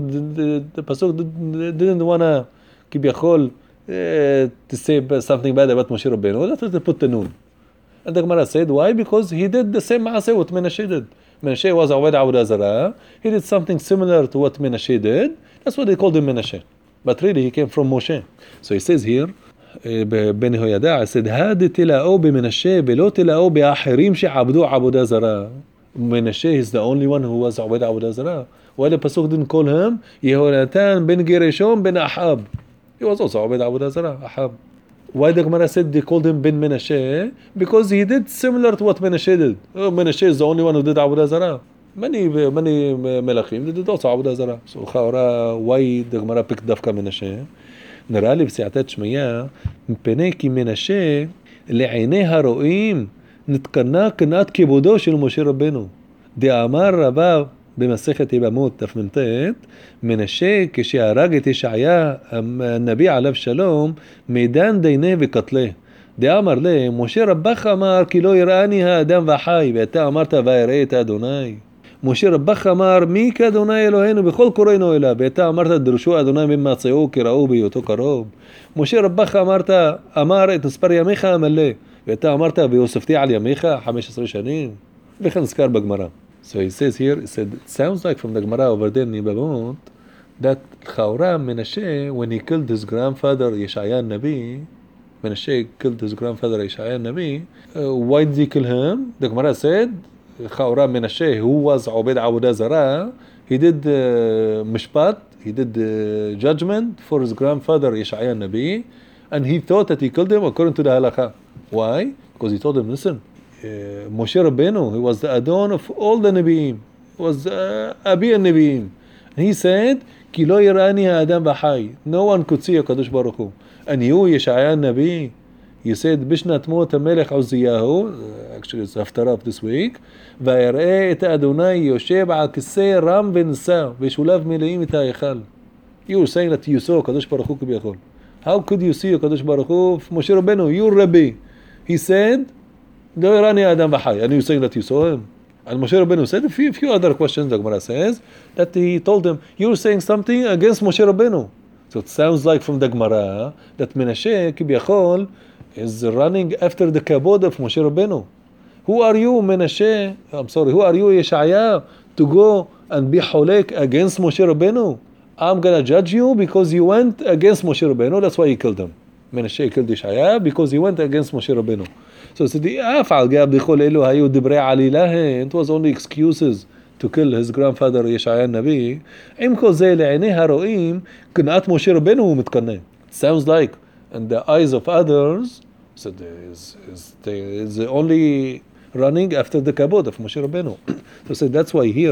didn't want to כביכול to say something bad about Moshe Rabbeinu. That's why they put the nun. And the Gemara said, why? Because he did the same maaseh what Menashe did. Menashe was Awed Avodah Zarah. He did something similar to what Menashe did. That's why they called him Menashe. But really, he came from Moshe. So he says here, Ben Yehoyada said, هاد تلاقوا بمنشة بلو تلاقوا بآخرين שעבדו عبودة زرا. Menashe is the only one who was Awed Avodah Zarah. Why the Pasuk didn't call him Yehonatan ben Gershom ben Ahab? He was also Awed Avodah Zarah, Ahab. Why the Gemara said they called him Ben Menashe? Because he did similar to what Menashe did. Menashe is the only one who did Avodah Zarah. Many Melachim they did also Avodah Zarah. So why the Gemara picked דווקא מנשה? נראה לי בסייעתא דשמיא, מפני כי מנשה לעיני הרואים נתקנה קנאת כיבודו של משה רבנו. דאמר רבא במסכת יבמות דף מ"ט, מנשה כשהרג את ישעיה הנביא עליו שלום, מידן דייני וקטלה. דאמר לה, משה רבך אמר כי לא יראני האדם וחי, ואתה אמרת ויראה את אדוני. משה רבך אמר מי כאדוני אלוהינו בכל קוראינו אליו, ואתה אמרת דרשו אדוני ממצאו כי ראו בהיותו קרוב. משה רבך אמר את מספר ימיך המלא, ואתה אמרת והוספתי על ימיך 15 שנים. וכן נזכר בגמרא. So he says here, it sounds like from the Gemara over there in Yibamot, that Chaura Menashe, when he killed his grandfather Yeshaya Nabi, Menashe killed his grandfather Yeshaya Nabi, why did he kill him? The Gemara said, Chaura Menashe, who was Obed Avodah Zarah, he did mishpat, he did judgment for his grandfather Yeshaya Nabi, and he thought that he killed him according to the halakha. Why? Because he told him, listen, Moshe Rabbeinu, he was the Adon of all the Nebi'im. He was Abi al-Nebi'im. And he said, Ki lo yirani ha'adam v'chai. No one could see HaKadosh Baruch Hu. And you, Yeshaya Nabi, he said, Bishnat mot ha-melech Uzziyahu, actually it's haftarah of this week, v'yar'eh et Adonai yoshev al kisei ram v'nsa, v'shulav mileim et ha'echal. You were saying that you saw HaKadosh Baruch Hu k'biachol. How could you see HaKadosh Baruch Hu? Moshe Rabbeinu, your Rabbi. He said, לא יראני האדם וחי. And you saying that you saw him. And Moshe Rabbeinu said a few other questions. The Gemara says that he told him, you're saying something against Moshe Rabbeinu. So it sounds like from the Gemara that Menashe Kibyachol is running after the kabod of Moshe Rabbeinu. Who are you, Menashe? Who are you, Yeshaya, to go and be holek against Moshe Rabbeinu? I'm gonna judge you because you went against Moshe Rabbeinu. That's why he killed him. Menashe killed Yeshaya because he went against Moshe Rabbeinu. So it was only excuses to kill his grandfather Yeshaya Nabi. It sounds like in the eyes of others, so is only running after the kabod of Moshe Rabbeinu. So that's why here,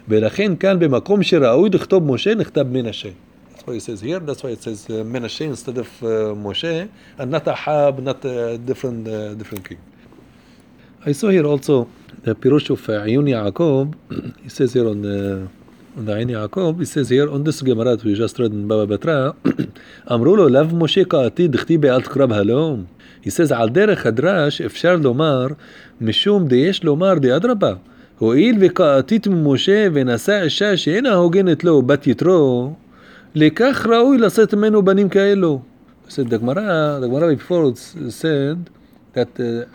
that's why it says here, that's why it says Menashe instead of Moshe, and not Ahab, not a different king. I saw here also the Pirush of Ayun Yaakov. He says here on the Ayun Yaakov, he says here on this Gemara we just read in Baba Batra, אמרו לו, לאו משה כעתיד דכתיב אל תקרב הלום. He says, על דרך הדרש אפשר לומר, משום דייש לומר דאדרבה. הואיל וכעתית ממשה ונשא אישה שאינה הוגנת לו בת יתרו, לכך ראוי לשאת ממנו בנים כאלו. So the Gemara before said that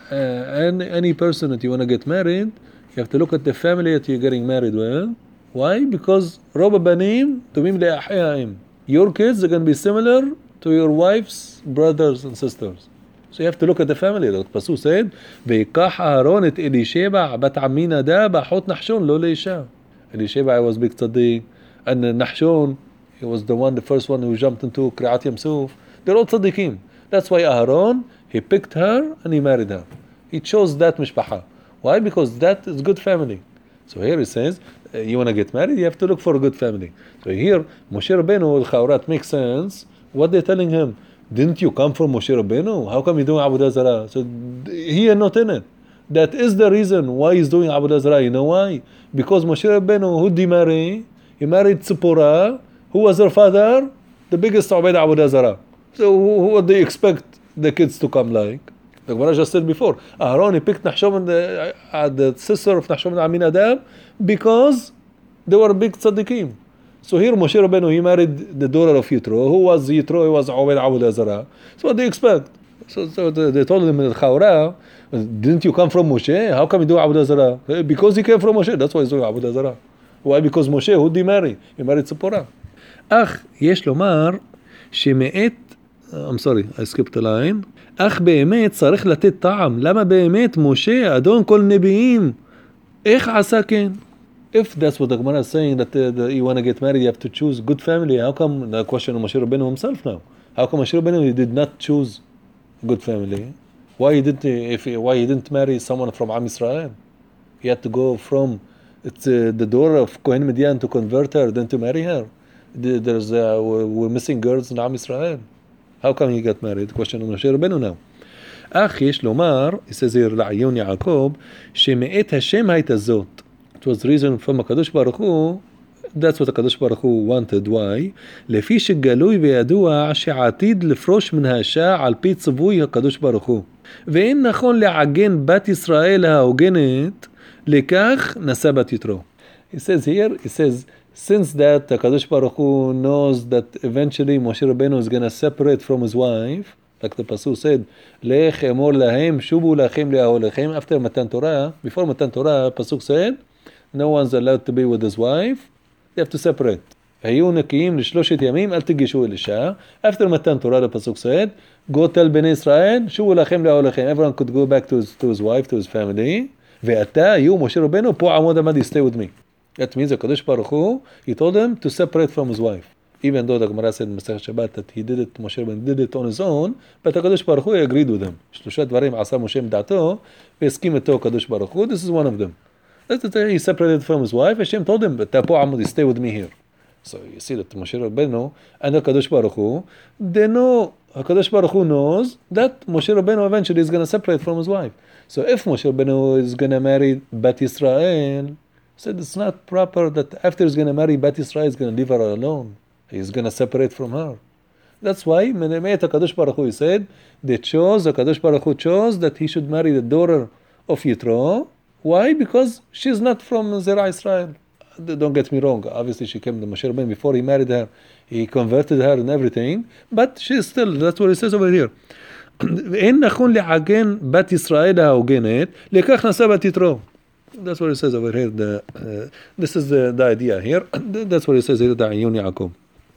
any person that you want to get married, you have to look at the family that you're getting married with. Why? Because رب بنيم تميم لأحيائهم. Your kids are going to be similar to your wife's brothers and sisters. So you have to look at the family. The Pasuk said, ויקח אהרון את אלישבע בת עמי נדב אחות נחשון לא לאישה. Elisheba was big tzaddik, and Nahshon, he was the first one who jumped into Kriyat Yamsuf. They're all tzaddikim. That's why Aharon, he picked her and he married her. He chose that mishpacha. Why? Because that is good family. So here it says, you want to get married, you have to look for a good family. So here, Moshe Rabbeinu, al-Khawrat, makes sense. What they're telling him, didn't you come from Moshe Rabbeinu? How come you're doing Avodah Zarah? So he is not in it. That is the reason why he's doing Avodah Zarah. You know why? Because Moshe Rabbeinu, who did he marry? He married Tzipporah. Who was her father? The biggest Obed Avodah Zarah. So what do you expect the kids to come like? The Gemara just said before, Aharon, he picked Nahshon, the sister of Nahshon and Aminadab, because they were big tzaddikim. So here Moshe Rabbeinu, he married the daughter of Yitro. Who was Yitro? He was Obed Avodah Zarah. So what do you expect? So they told him in Khawra, didn't you come from Moshe? How come you do Avodah Zarah? Because he came from Moshe. That's why he's doing Avodah Zarah. Why? Because Moshe, who did he marry? He married Tzipporah. אך יש לומר שמעת, I'm sorry, I skipped the line, אך באמת צריך לתת טעם. למה באמת משה, אדון כל נביאים, איך עשה כן? If that's what the Gemara is saying, that you want to get married, you have to choose good family. How come, the question of Moshe Rabbeinu himself now, how come Moshe Rabbeinu did not choose good family. Why he didn't marry someone from Am Israel? He had to go from the door of Kohen Midian to convert her, then to marry her. We're missing girls in Am Israel. How come he got married? Question of Moshe Rabbeinu now. אך יש לומר, he says here, לעיון יעקב, שמאת השם הייתה זאת. It was the reason from הקדוש ברוך הוא, that's what הקדוש ברוך הוא wanted, why? לפי שגלוי וידוע שעתיד לפרוש מן האישה על פי ציווי הקדוש ברוך הוא. ואין נכון לעגן בת ישראל ההוגנת, לכך נשא בת יתרו. He says here, he says, since that הקדוש ברוך הוא knows that eventually Moshe Rabbeinu is going to separate from his wife, like the Pasuk said, לך אמור להם, שובו לכם לאהוליכם, after Matan Torah, before Matan Torah, Pasuk said, no one's allowed to be with his wife, they have to separate. היו נקיים לשלושת ימים, אל תגישו אל אישה. After Matan Torah, the Pasuk said, go tell בני ישראל, שובו לכם לאהוליכם. Everyone could go back to his wife, to his family. ואתה, you, משה רבנו, פה עמוד עמד, stay with me. That means הקדוש ברוך הוא, he told him to separate from his wife. Even though the Gemara said in Masechet Shabbat that he did it, Moshe Rabbeinu did it on his own, but הקדוש ברוך הוא agreed with him. שלושה דברים עשה משה מדעתו, והסכים איתו הקדוש ברוך הוא, this is one of them. That's it, he separated from his wife, Hashem told him, אתה פה עמוד, stay with me here. So you see that Moshe Rabbeinu and הקדוש ברוך הוא, they know, הקדוש ברוך הוא knows that Moshe Rabbeinu eventually is going to separate from his wife. So if Moshe Rabbeinu is going to marry Bat Yisrael, said it's not proper that after he's going to marry Bat Yisrael, he's going to leave her alone. He's going to separate from her. That's why Menemet HaKadosh Baruch Hu, he said, HaKadosh Baruch Hu chose that he should marry the daughter of Yitro. Why? Because she's not from Zerah Israel. Don't get me wrong. Obviously, she came to Moshe Rabbeinu before he married her. He converted her and everything. But she's still, that's what it says over here. אין נכון לעגן בת ישראל ההוגנת, לכך נשא בת יתרו. That's what it says over here. This is the idea here. That's what it says here, עיון יעקב.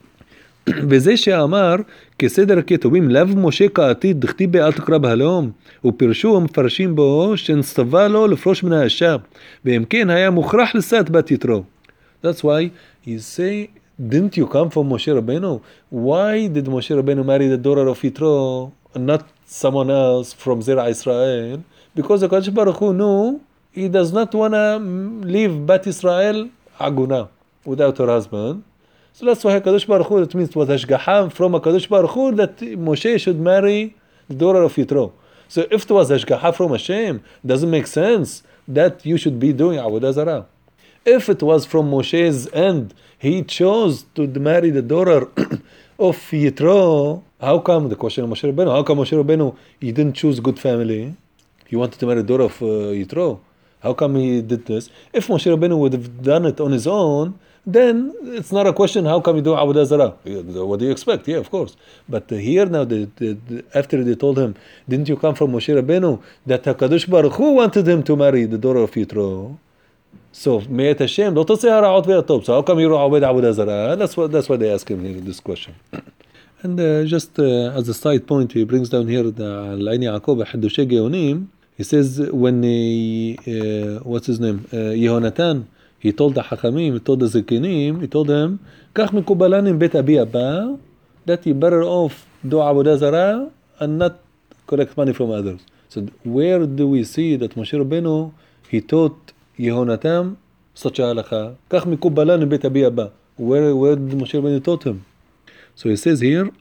וזה שאמר, כסדר כתובים, לאו משה כעתיד, דכתיב אל תקרא בהלום, ופרשו המפרשים בו, שנצטווה לו לפרוש מן האישה, ואם כן היה מוכרח לשאת בת יתרו. That's why he say, didn't you come from Moshe Rabbeinu? Why did Moshe Rabbeinu marry the daughter of Yitro, and not someone else from Zerah Israel? Because the Kadosh Baruch Hu knew he does not want to leave Bat Israel aguna, without her husband. So that's why HaKadosh Baruch Hu, that means it was Hashgaha from HaKadosh Baruch Hu that Moshe should marry the daughter of Yitro. So if it was Hashgaha from Hashem, doesn't make sense that you should be doing Avodah Zarah. If it was from Moshe's end, he chose to marry the daughter of Yitro, how come, the question of Moshe Rabbeinu, how come Moshe Rabbeinu, he didn't choose good family? He wanted to marry the daughter of Yitro. How come he did this? If Moshe Rabbeinu would have done it on his own, then it's not a question, how come you do Avodah Zarah? What do you expect? Yeah, of course. But here now, after they told him, didn't you come from Moshe Rabbeinu, that HaKadosh Baruch Hu wanted him to marry the daughter of Yitro? So, Me'et Hashem, לא תעשה הרעות והטוב. So how come you do Avodah Zarah? That's why they ask him here this question. And just as a side point, he brings down here the L'Ain Yaakov Hadushei Geonim. He says when what's his name? Yehonatan, he told the Hachamim, he told the Zekinim, he told them, כך מקובלן בית אבי הבא, that you better off do Avodah Zarah and not collect money from others. So where do we see that Moshe Rabbeinu, he taught Yehonatan such a halakha? כך מקובלן בית אבי הבא. Where did Moshe Rabbeinu taught him? So he says here,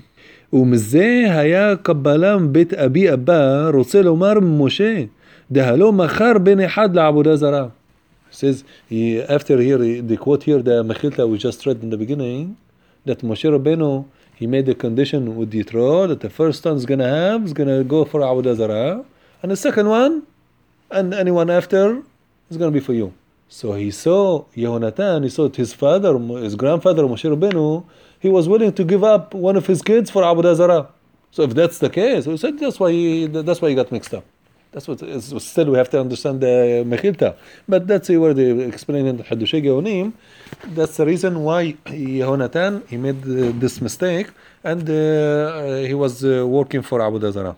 ומזה היה קבלם בית אבי אבא, רוצה לומר משה, דהלו מחר בין אחד לעבודה זרה. He says, after here, the quote here, the Mechilta we just read in the beginning, that Moshe Rabbeinu, he made a condition with Yitro, that the first son is going to go for Avodah Zarah, and the second one, and anyone after, is going to be for you. So he saw Yehonatan, he saw his father, his grandfather, Moshe Rabbeinu, he was willing to give up one of his kids for Avodah Zarah. So if that's the case, he said that's why he got mixed up. That's what still we have to understand the Mechilta. But that's where they explain in Hadushei Geonim. That's the reason why Yehonatan, he made this mistake, and he was working for Avodah Zarah.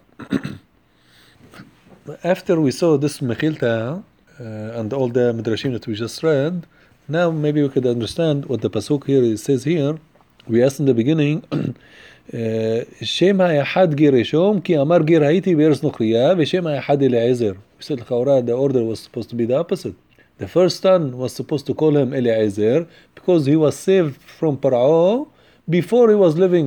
After we saw this Mechilta and all the Midrashim that we just read, now maybe we could understand what the Pasuk here says here. We asked in the beginning, שם האחד גירשום, כי אמר גר הייתי בארץ נוכריה, ושם האחד אליעזר. We said לכאורה the order was supposed to be the opposite. The first son was supposed to call him Eliezer because he was saved from Paro before he was living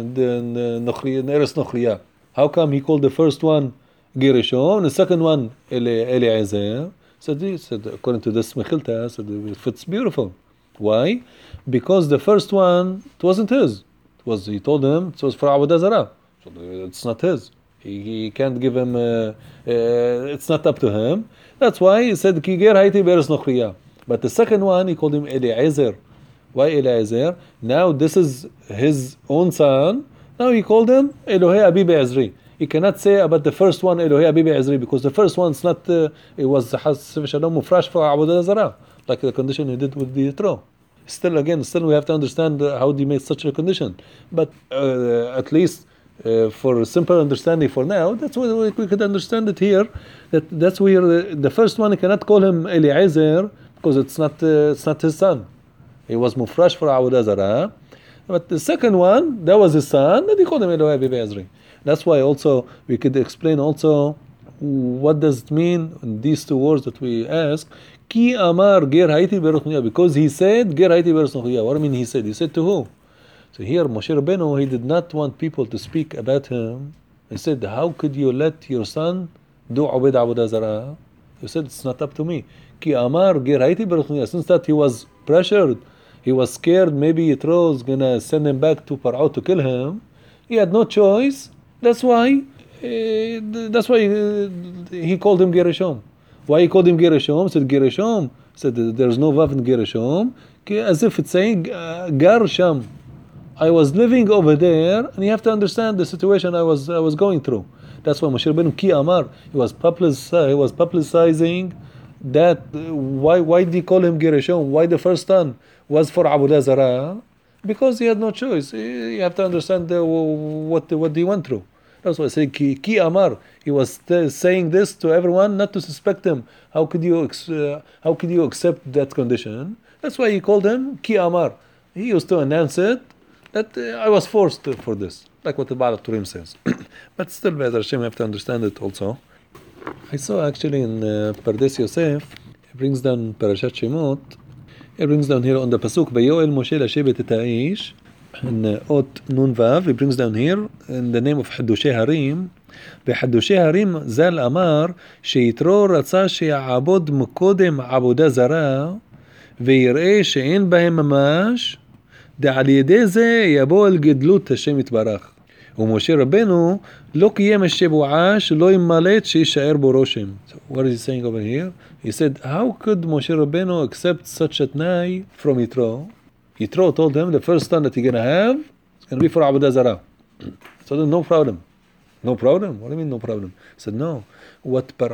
in Eretz Nochriya. How come he called the first one Gershom and the second one Eliezer? So he said, according to this Mechilta, so it fits beautiful. Why? Because the first one, it wasn't his. He told him it was for Avodah Zarah. So it's not his. He can't give him, it's not up to him. That's why he said, Ki ger haiti be'eretz nochriya. But the second one, he called him Eliezer. Why Eliezer? Now this is his own son. Now he called him Elohei Abi Be'ezri. He cannot say about the first one Elohei Abi Be'ezri because the first one's not, it was Has Shalom Mufrash for Avodah Zarah, like the condition he did with the Yitro. Still we have to understand how he made such a condition. But at least for simple understanding for now, that's what we could understand it here. That's where the first one, you cannot call him Eliezer because it's not his son. He was mufrash for Avodah Zarah. But the second one, that was his son, and he called him Elohei Abi Be'ezri. That's why also we could explain also what does it mean in these two words that we ask. Ki amar ger haiti be'eretz nochriya, because he said ger haiti be'eretz nochriya. What do you mean he said? He said to who? So here Moshe Rabbeinu, he did not want people to speak about him. He said, how could you let your son do Obed Avodah Zarah? He said, it's not up to me. Ki amar ger haiti be'eretz nochriya. Since that he was pressured, he was scared maybe Yitro is gonna send him back to Paro to kill him. He had no choice. That's why he called him Gershom. Why he called him Gershom? Said Gershom. Said there's no vav in Gershom. As if it's saying Garsham. I was living over there, and you have to understand the situation I was going through. That's why Moshe Rabbeinu Ki Amar, he was publicizing that. Why did he call him Gershom? Why the first son was for Avodah Zarah? Because he had no choice. You have to understand what he went through. That's why I say Ki Amar. He was saying this to everyone, not to suspect him. How could you accept that condition? That's why he called him Ki Amar. He used to announce it that I was forced for this, like what the Baal Turim says. But still, Be'ez Hashem, you have to understand it also. I saw actually in Pardes Yosef, it brings down Parashat Shemot. It brings down here on the pasuk Vayoel Moshe Lashevet et Haish. In Ot Nun Vav, it brings down here in the name of Hadushei Harim. בחדושי הרים ז"ל אמר שיתרו רצה שיעבוד מקודם עבודה זרה ויראה שאין בהם ממש, דעל ידי זה יבוא אל גדלות השם יתברך. ומשה רבנו לא קיים השבועה שלא ימלט שישאר בו רושם. So what is he saying over here? He said, how could Moshe Rabbeinu accept such a t'nai from Yitro? Yitro told him the first son that you're going to have is going to be for Avodah Zarah. So no problem. No problem? What do you mean no problem? He said, no. What what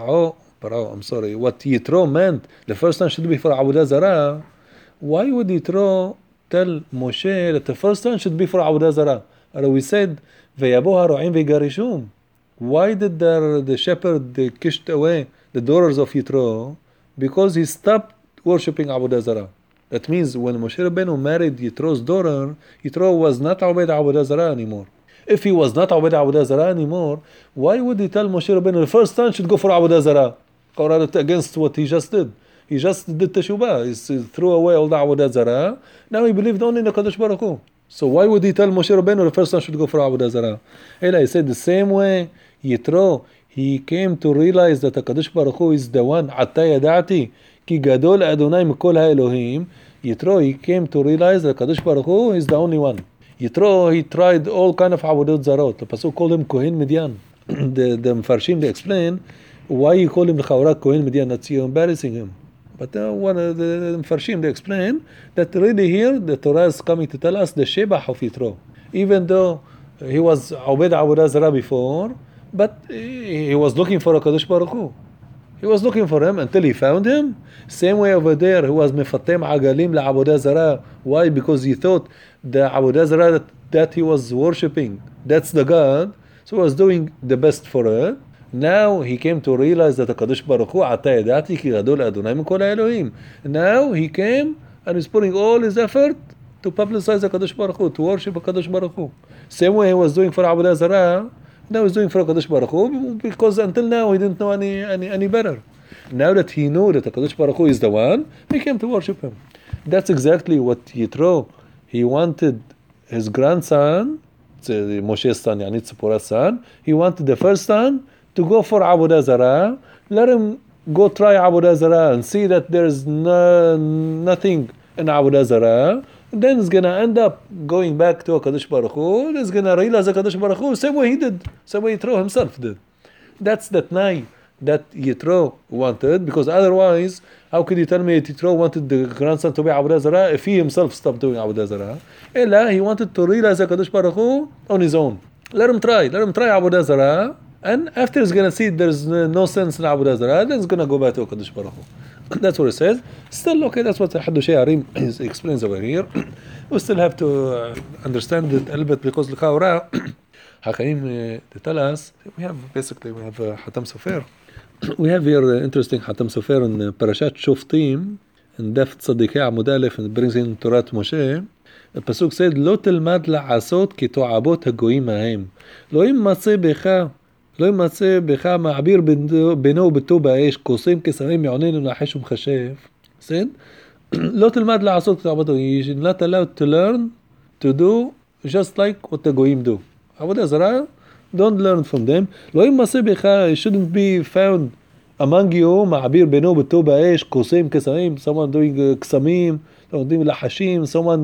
Yitro meant, the first son should be for Avodah Zarah. Why would Yitro tell Moshe that the first son should be for Avodah Zarah? We said, V'yabo haro'im v'garishum. Why did the shepherd kished away the daughters of Yitro? Because he stopped worshipping Avodah Zarah. That means when Moshe Rabbeinu married Yitro's daughter, Yitro was not Obed Avodah Zarah anymore. If he was not Obed Avodah Zarah anymore, why would he tell Moshe Rabbeinu the first son should go for Avodah Zarah? Against what he just did. He just did Teshuvah. He threw away all the Avodah Zarah. Now he believed only in the Kadosh Baruch Hu. So why would he tell Moshe Rabbeinu the first son should go for Avodah Zarah? He said the same way Yitro, he came to realize that the Kadosh Baruch Hu is the one. Atta yada'ati ki gadol Adonai mikol ha'elohim. Yitro, he came to realize that Kadosh Baruch Hu is the only one. Yitro, he tried all kind of Avodot Zarot. The Pasuk called him Kohen Midian. the Mfarshim, they explain why you call him the Chawrak Kohen Midian. That's you embarrassing him. But one of the Mfarshim, they explain that really here the Torah is coming to tell us the Shebach of Yitro. Even though he was Obed Avodah Zarah before, but he was looking for a Kadosh Baruch Hu. He was looking for him until he found him. Same way over there, he was mefatem agalim la'avodah zarah. Why? Because he thought the avodah zarah that he was worshipping, that's the God. So he was doing the best for it. Now he came to realize that the Kadosh Baruch Hu ata yadati ki gadol Adonai min kol ha'elohim. Now he came and is putting all his effort to publicize HaKadosh Baruch Hu, to worship HaKadosh Baruch Hu. Same way he was doing for Avodah Zarah, now he's doing for HaKadosh Baruch Hu, because until now he didn't know any better. Now that he knew that HaKadosh Baruch Hu is the one, he came to worship him. That's exactly what Yitro, he wanted his grandson, Moshe's son, Yani Tzipporah's son, he wanted the first son to go for Avodah Zarah, let him go try Avodah Zarah and see that there's nothing in Avodah Zarah, then he's gonna end up going back to HaKadosh Baruch Hu, he's gonna realize HaKadosh Baruch Hu, same way he did, same way Yitro himself did. That's the Tnai that Yitro wanted, because otherwise, how could you tell me Yitro wanted the grandson to be Avodah Zarah if he himself stopped doing Avodah Zarah? Ella, he wanted to realize HaKadosh Baruch Hu on his own. Let him try Avodah Zarah, and after he's gonna see there's no sense in Avodah Zarah, then he's gonna go back to HaKadosh Baruch Hu. That's what it says. Still, okay, that's what Hadushei Arim explains over here. We still have to understand it a little bit, because L'chaora, Hakaim, they tell us, we have Hatam Sofer. We have here interesting Hatam Sofer in Parashat Shoftim, in Daf Tzadikei Amud Aleph, and it brings in Torah Moshe. The Pasuk said, לא תלמד לעשות כתועבות הגויים ההם. לא יימצא בך מעביר בינו וביתו באש, קוסם כשמים מעונן ונחש ומחשב. said, לא תלמד לעשות כתועבות הגויים. You should not allowed to learn to do just like what the goyim do. Avodah Zarah, don't learn from them. לא יימצא בך, it shouldn't be found among you, מעביר בינו וביתו באש, קוסם כשמים, someone doing קסמים, נותנים לחשים, someone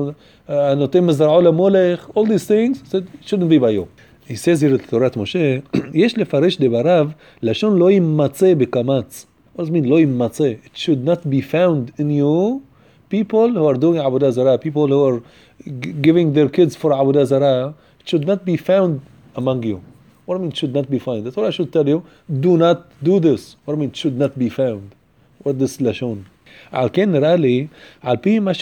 נותן מזרעו למולך, all these things, it shouldn't be by you. He says here in תורת משה, יש לפרש דבריו, לשון לא יימצא בקמץ. What does it mean, לא יימצא? It should not be found in you, people who are doing Avodah Zarah, people who are giving their kids for Avodah Zarah, it should not be found among you. What do I mean, should not be found? That's what I should tell you, do not do this. What do I mean, should not be found? What this לשון? על כן נראה לי, על פי מה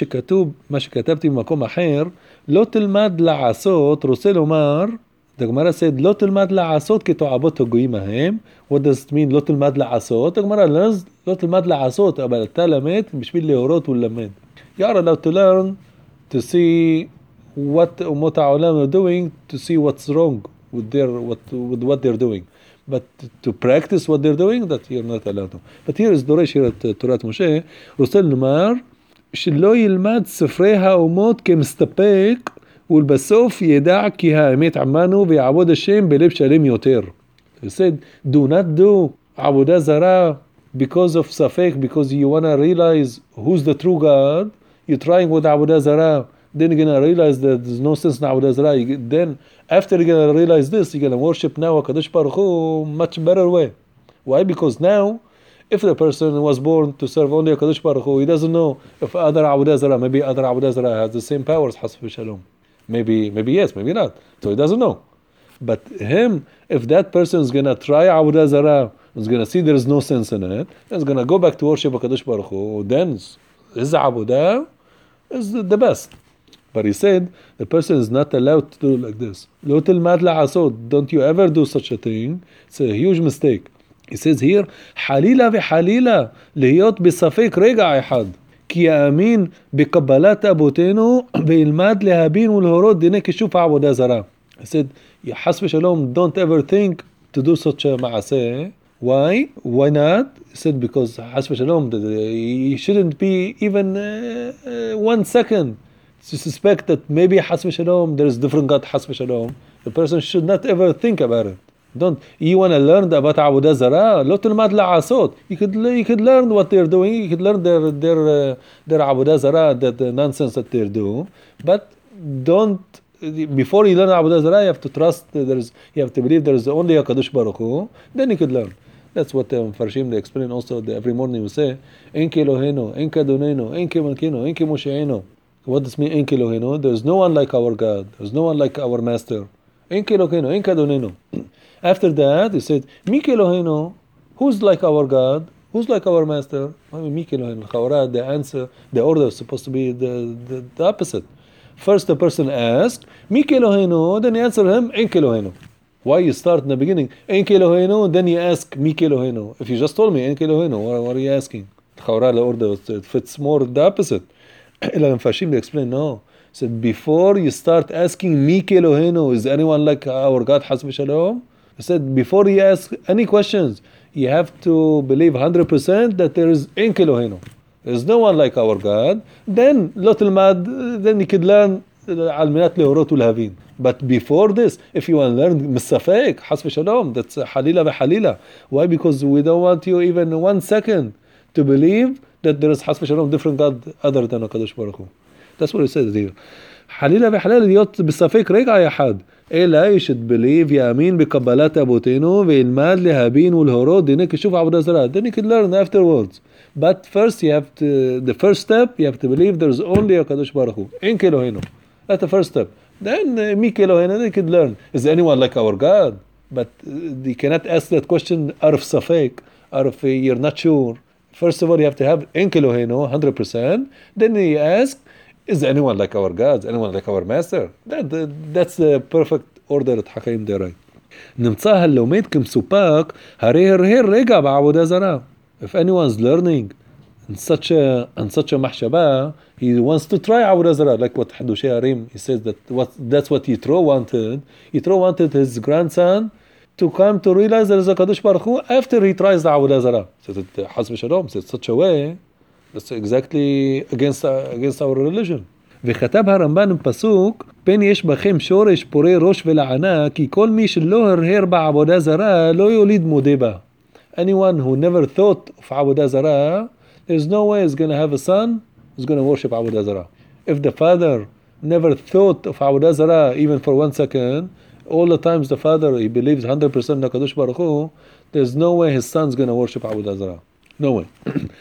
שכתבתי במקום אחר, לא תלמד לעשות, רוצה לומר, הגמרא said, לא תלמד לעשות כתועבות הגויים ההם. What does it mean, לא תלמד לעשות? הגמרא לא תלמד לעשות, אבל אתה למד בשביל להורות וללמד. You are allowed to learn, to see what אומות העולם are doing, to see what's wrong with what they're doing. But to practice what they're doing, that you're not allowed to. But here is דורש here at תורת משה, רוצה לומר, שלא ילמד ספרי האומות כמסתפק, ולבסוף ידע כי האמת עמנו ויעבוד השם בלב שלם יותר. He said, do not do עבודה זרה because of ספק, because you want to realize who's the true God. You're trying with עבודה זרה, then you're going to realize that there's no sense in עבודה זרה. Then, after you're going to realize this, you're going to worship now HaKadosh Baruch Hu much better way. Why? Because now, if the person was born to serve only HaKadosh Baruch Hu, he doesn't know if other عبودة زرا, maybe other عبودة زرا has the same powers, حسب shalom. Maybe yes, maybe not. So he doesn't know. But him, if that person is going to try عبودة زرا, is going to see there is no sense in it, is going to go back to worship HaKadosh Baruch Hu, then his عبودة is the best. But he said, the person is not allowed to do like this. לא תלמד לעשות, don't you ever do such a thing. It's a huge mistake. He says here, חלילה וחלילה להיות בספק רגע אחד. כי יאמין בקבלת אבותינו וילמד להבין ולהורות דיני כישוף העבודה זרה. He said, חס ושלום, don't ever think to do such a מעשה. Why? Why not? He said, because חס ושלום, he shouldn't be even 1 second to suspect that maybe حس ושלום, there is different God حس ושלום. The person should not ever think about it. Don't. You want to learn about عبودة زرا? לא תלמד לעשות. You could learn what they're doing. You could learn their عبودة زرا, the nonsense that they're doing. But don't. Before you learn عبودة زرا, you have to trust. You have to believe there is only a HaKadosh Baruch Hu. Then you could learn. That's what Farshim they explain also. Every morning we say, אין כאלוהינו, אין כאדוננו, אין כמלכנו, אין כמושיענו. What does mean אין כאלוהינו? There is no one like our God. There is no one like our Master. אין כאלוהינו, אין כאדוננו. After that, he said, Mi Kelohenu, who's like our God? Who's like our Master? I mean, Mi Kelohenu. The answer, the order is supposed to be the opposite. First, the person asked, Mi Kelohenu, then you answer him, En Kelohenu. Why you start in the beginning, En Kelohenu, then you ask, Mi Kelohenu. If you just told me, En Kelohenu, what are you asking? The order, it fits more the opposite. אלא המפרשים they explain no. Said before you start asking מי כאלוהינו, is anyone like our God חס ושלום? He said before you ask any questions, you have to believe 100% that there is אין כאלוהינו. There's no one like our God. Then לא תלמד, then you could learn על מנת להורות ולהבין. But before this, if you want to learn מספק, חס ושלום, that's חלילה וחלילה. Why? Because we don't want you even 1 second to believe that there is חס ושלום different God other than הקדוש ברוך הוא. That's what it says here. חלילה וחלילה להיות בספק רגע אחד. אלא you should believe, יאמין בקבלת אבותינו, וילמד להבין ולהורות דיני כשוב עבודה זרה. Then you can learn afterwards. But first you have to, the first step, you have to believe there is only הקדוש ברוך הוא. אין כאלוהינו. That's the first step. Then מי כאלוהינו, they could learn. Is anyone like our God? But you cannot ask that question out of ספק, out of you're not sure. First of all, you have to have אין כאלוהינו, 100%. Then you ask, is anyone like our God? Is anyone like our master? That's the perfect order at חכמים דרעי. נמצא הלומד כמסופק, הרי הרהר רגע בעבודה זרה. If anyone's learning in such a מחשבה, he wants to try עבודה זרה, like what חדושי הרים, he says that's what Yitro wanted. Yitro wanted his grandson to come to realize there is a Kadosh Baruch Hu after he tries the עבודה זרה. So that חס ושלום, so such a way, that's exactly against our religion. וכתב הרמב"ן בפסוק, פן יש בכם שורש פורה ראש ולענה, כי כל מי שלא הרהר בעבודה זרה, לא יוליד מודה בה. Anyone who never thought of עבודה זרה, there's no way he's going to have a son who's going to worship עבודה זרה. If the father never thought of עבודה זרה, even for 1 second, all the times the father, he believes 100% in הקדוש ברוך הוא, there's no way his son's going to worship עבודה זרה. No way.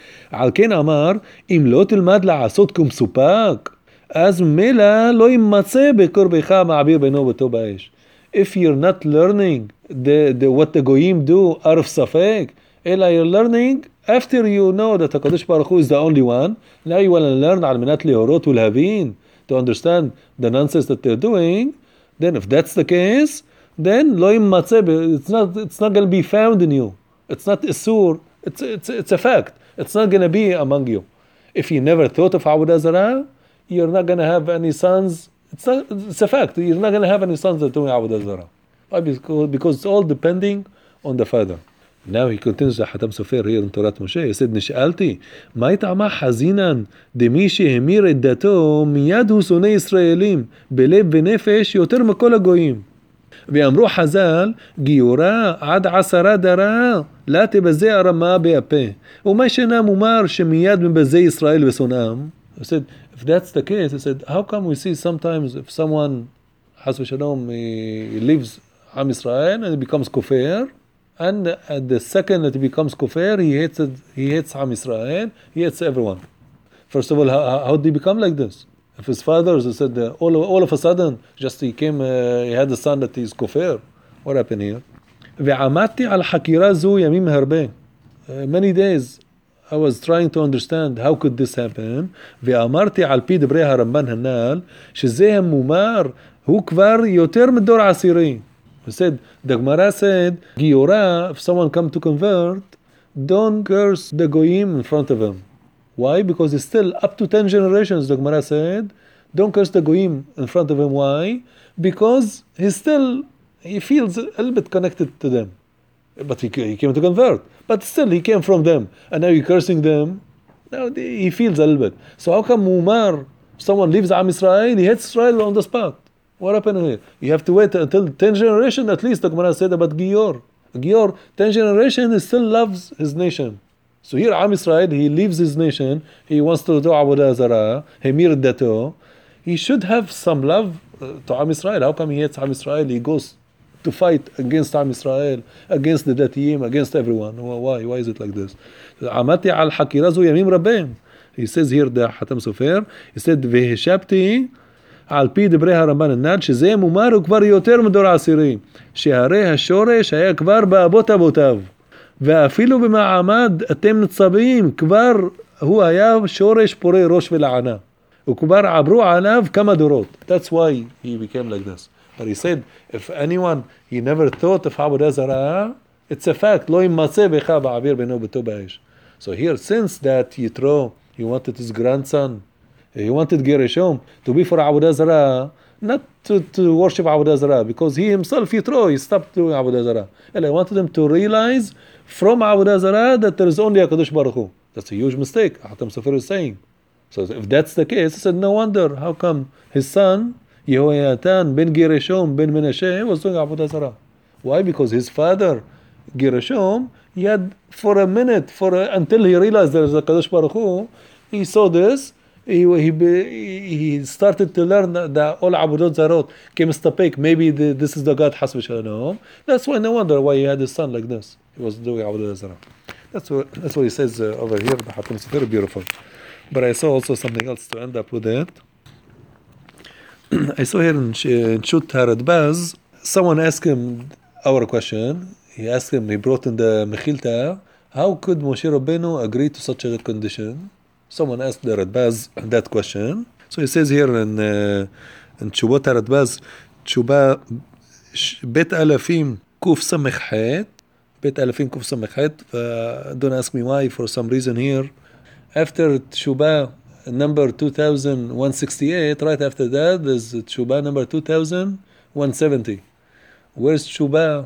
על כן אמר, אם לא תלמד לעשות כמסופק, אז ממילא לא ימצא בקרבך מעביר בינו וביתו באש. If you're not learning what the goyim do out of ספק, אלא you're learning after you know that הקדוש ברוך הוא is the only one, now you want to learn על מנת להורות ולהבין, to understand the nonsense that they're doing, then if that's the case, then לא ימצא, it's not going to be found in you. It's not isur, it's a fact. It's not going to be among you. If you never thought of עבודה זרה, you're not going to have any sons. It's a fact. You're not going to have any sons that are doing עבודה זרה. Why? Because it's all depending on the father. Now he continues the חתם סופר here in תורת משה. He said, נשאלתי, מה יטעמה חזינן דמי שהמיר את דתו מיד הוא שונא ישראלים בלב ונפש יותר מכל הגויים. ואמרו חז"ל, גיורה עד 10 דרה, לא תבזה הרמה בהפה. ומה שאינם אומר שמיד מבזה ישראל ושונאם. He said, if that's the case, he said, how come we see sometimes if someone, חס ושלום, he leaves עם ישראל and he becomes כופר, and at the second that he becomes כופר, he hates עם ישראל, he hates everyone. First of all, how did he become like this? If his fathers, he said, all of a sudden, just he had a son that is כופר. What happened here? ועמדתי על חקירה זו ימים הרבה. Many days I was trying to understand how could this happen. ואמרתי על פי דברי הרמב"ן הנ"ל, שזה המומר, הוא כבר יותר מדור עשירי. He said, the Gemara said, גיורה, if someone come to convert, don't curse the goyim in front of him. Why? Because it's still up to 10 generations, the Gemara said, don't curse the goyim in front of him. Why? Because he feels a little bit connected to them. But he came to convert. But still, he came from them. And now you're cursing them. Now he feels a little bit. So how come Umar, someone leaves Am Israel, he hates Israel on the spot? What happened here? You have to wait until 10 generations, at least the Gemara said about Gior. Gior, 10 generations, he still loves his nation. So here Am Israel, he leaves his nation, he wants to do Avodah Zarah, Hemir Dato. He should have some love to Am Israel. How come he hates Am Israel? He goes to fight against Am Israel, against the Datiyim, against everyone. Why? Why is it like this? עמדתי על חקירה זו ימים רבים. He says here, the חתם סופר, he said, והשבתי על פי דברי הרמב"ן הנ"ל, שזה מומר הוא כבר יותר מדור עשירי, שהרי השורש היה כבר באבות אבותיו, ואפילו במעמד אתם ניצבים, כבר הוא היה שורש פורה ראש ולענה, וכבר עברו עליו כמה דורות. That's why he became like this. But he said, if anyone, he never thought of עבודה זרה, it's a fact, לא ימצא בך בעביר בינו וביתו באש. So here, since that Yitro, he wanted his grandson He wanted Gershom to be for Avodah Zarah, not to worship Avodah Zarah, because he himself, Yitro, he stopped doing Avodah Zarah. And I wanted him to realize from Avodah Zarah that there is only a Kadosh Baruch Hu. That's a huge mistake, Hatam Sofer is saying. So if that's the case, I said, no wonder, how come his son, Yehoiatan ben Gershom ben Menashe, was doing Avodah Zarah? Why? Because his father, Gershom, he had for a minute, until he realized there is a Kadosh Baruch Hu, he saw this, he started to learn that all Abudot Zarot came stapek. Maybe this is the God Has v'Shalom. That's why no wonder why he had his son like this. He was doing Abudot Zarot. That's what he says over here. It's very beautiful. But I saw also something else to end up with it. I saw here in Shut Haradbaz, someone asked him our question. He brought in the Mechilta, how could Moshe Rabbeinu agree to such a condition? Someone asked the Radbaz that question. So he says here in Tshubot Radbaz, Tshuba Bet Alafim Kuf Samech Het, Bet Alafim Kuf Samech Het. Don't ask me why, for some reason here. After Tshuba number 2168, right after that, there's Tshuba number 2170. Where's Tshuba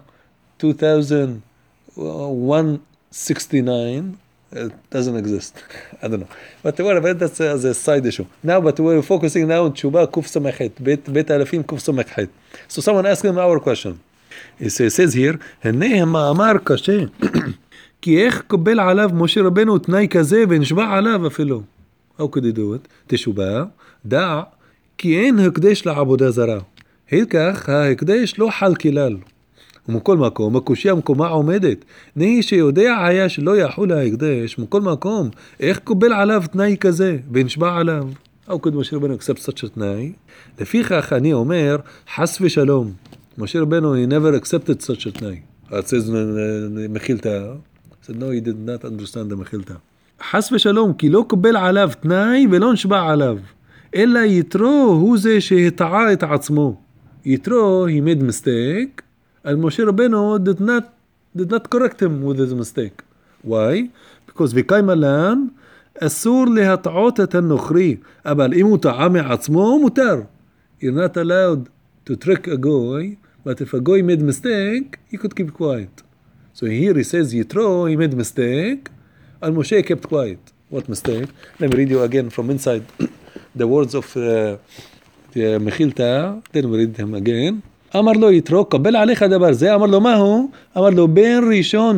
2169? It doesn't exist. I don't know. But whatever, that's as a side issue. Now, but we're focusing now on Tshuba Kuf Samachet, Bet Alafim Kuf Samachet. So someone asked him our question. It says here, הנה המאמר קשה, כי איך קבל עליו משה רבנו תנאי כזה ונשבע עליו אפילו. How could he do it? תשובה, דע, כי אין הקדש לעבודה זרה. הלקח, ההקדש לא חל כלל. ומכל מקום, הקושיה מקומה עומדת. נהי שיודע היה שלא יחול ההקדש, מכל מקום, איך קובל עליו תנאי כזה, ונשבע עליו? How could משה רבנו accept such a תנאי? לפיכך אני אומר, חס ושלום. משה רבנו, he never accepted such a תנאי. It says מחילתא. said no, he did not understand the מחילתא. חס ושלום, כי לא קובל עליו תנאי ולא נשבע עליו. אלא יתרו הוא זה שהטעה את עצמו. יתרו, he made mistake, and Moshe Rabbeinu did not correct him with his mistake. Why? Because וקיימה לן, אסור להטעות את הנוכרי, אבל אם הוא טעה מעצמו, מותר. You're not allowed to trick a goy, but if a goy made mistake, he could keep quiet. So here he says, Yitro, he made mistake, and Moshe kept quiet. What mistake? Let me read you again from inside the words of the Mechilta. Then we read them again. אמר לו יתרו, קבל עליך דבר זה, אמר לו מהו? אמר לו בן ראשון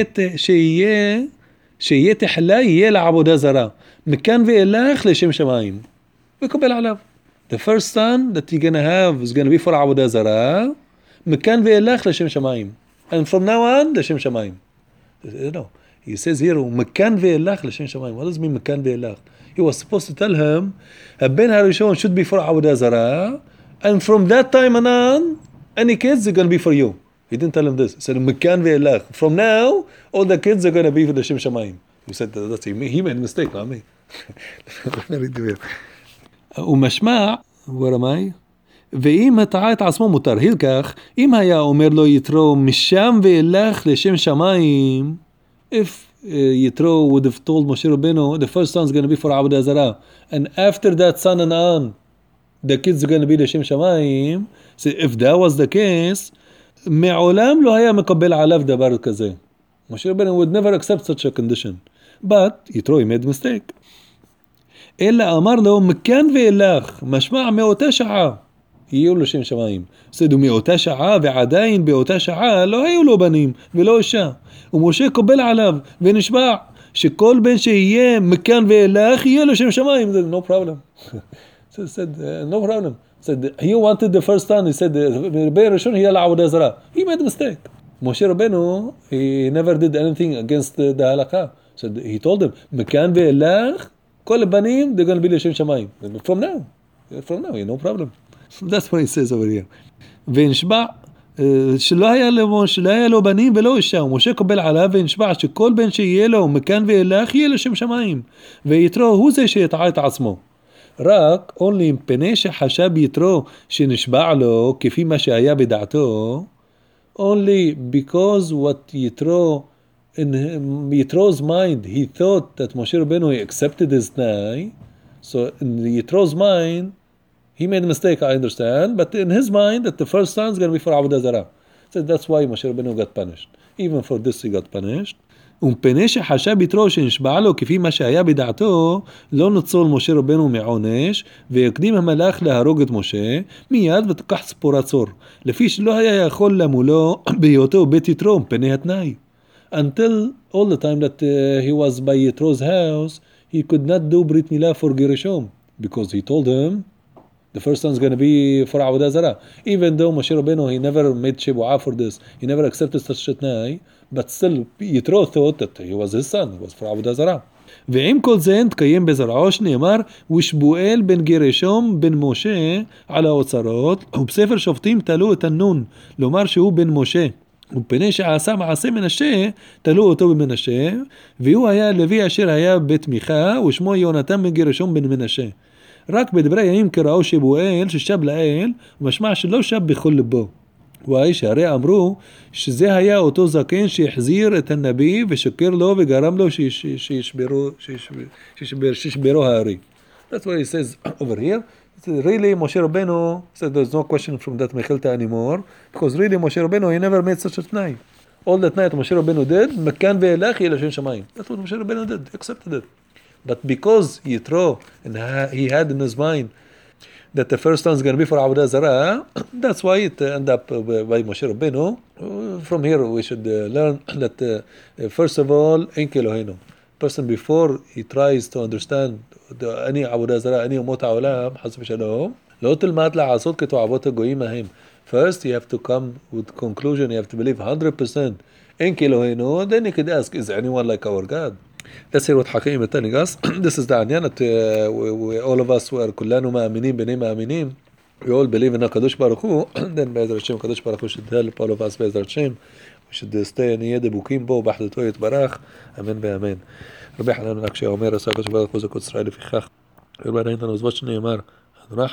שיהיה תחלה יהיה לעבודה זרה, מכאן ואילך לשם שמיים. וקבל עליו. The first son that you're gonna have is gonna be for עבודה זרה, מכאן ואילך לשם שמיים. And from now on, לשם שמיים. You know, he says here, מכאן ואילך לשם שמיים. What does it mean מכאן ואילך? He was supposed to tell him, הבן הראשון should be for עבודה זרה, and from that time on, any kids are going to be for you. He didn't tell him this. He said, Mekan ve'elach. From now, all the kids are going to be for the Shem Shamayim. He said, that's he made a mistake, not me. ומשמע, where am I? ואם הטעה את עצמו מותר, הלקח, אם היה אומר לו יתרו, משם ואילך לשם שמיים, if Yitro would have told Moshe Rabbeinu, the first son is going to be for Avodah Zarah, and after that son and on, the kids are going to be לשם שמיים, so if that was the case, מעולם לא היה מקבל עליו דבר כזה. Moshe Rabbeinu would never accept such a condition. But Yitro, he made a mistake. אלא אמר לו, מכאן ואילך, משמע מאותה שעה, יהיו לו שם שמיים. סדו מאותה שעה, ועדיין באותה שעה לא היו לו בנים ולא אישה. ומשה קובל עליו ונשבע, שכל בן שיהיה מכאן ואילך, יהיה לו שם שמיים. No problem. So he said, no problem. Said, he wanted the first son. He said, בן ראשון יהיה לעבודה זרה. He made a mistake. Moshe Rabbeinu, he never did anything against the halakha. So he told him, מכאן ואילך, כל הבנים, they're going to be לשם שמיים. From now, no problem. That's what he says over here. ונשבע, שלא היה לו בנים ולא אישה, ומשה קובל עליו ונשבע שכל בן שיהיה לו מכאן ואילך יהיה לשם שמיים. ויתרו הוא זה שיטעה את עצמו. רק, only מפני שחשב יתרו שנשבע לו כפי מה שהיה בדעתו, only because what יתרו, in Yitro's mind, he thought that Moshe Rabbeinu accepted his tnai, So in the Yitro's mind, he made a mistake, I understand, but in his mind, that the first son is going to be for Avodah Zarah. So that's why Moshe Rabbeinu got punished. Even for this he got punished. ומפני שחשב יתרו שנשבע לו כפי מה שהיה בדעתו, לא נוצול משה רבנו מעונש, ויקדים המלאך להרוג את משה, מיד ותקח ציפורה צור, לפי שלא היה יכול למולו בהיותו בית יתרו מפני התנאי. Until all the time that he was by Yitro's house, he could not do Brit Milah for Gershom, because he told him, the first son is going to be for Avodah Zarah. Even though Moshe Rabbeinu, he never made Shebu'ah for this, he never accepted such a tnai, but still Yitro thought that he was his son, he was for Avodah Zarah. ועם כל זה נתקיים בזרעו שנאמר ושבואל בן גרשום בן משה על האוצרות ובספר שופטים תלו את הנון לומר שהוא בן משה ומפני שעשה מעשה מנשה תלו אותו במנשה והוא היה לוי אשר היה בית מיכה ושמו יונתן בן גרשום בן מנשה. רק בדברי הימים קראו שבואל ששב לאל ומשמע שלא שב בכל ליבו. והאיש הרי אמרו שזה היה אותו זקן שהחזיר את הנביא ושקר לו וגרם לו שישברו הארי. That's what he says over here. Really Moshe Rabbeinu said there's no question from that Mechilta anymore because really Moshe Rabbeinu he never made such a tnai. All that night Moshe Rabbeinu did מכאן ואילך יהיה לשם שמיים. That's what Moshe Rabbeinu did, accepted it. But because Yitro and he had in his mind that the first son is going to be for Avodah Zarah, that's why it ended up by Moshe Rabbeinu. From here we should learn that first of all, Enki Eloheinu. Person before he tries to understand any Avodah Zarah, any Umot HaOlam, Hasb Shalom, לא תלמד לעשות כתועבות הגויים ההם. First you have to come with conclusion, you have to believe 100% Enki Eloheinu, then you could ask, is anyone like our God? Let's hear what Hakim is telling us. This is the Anyan that all of us were كلנו מאמינים בני מאמינים. We all believe in HaKadosh Baruch Hu. Then בעזרת השם, HaKadosh Baruch Hu should help all of us בעזרת השם. We should stay נהיה דבוקים בו, באחדותו יתברך. אמן ואמן. רבי חנן נקשה אומר, עשה HaKadosh Baruch Hu זכות ישראל לפיכך. רבי עדיין תנוזבות שנאמר.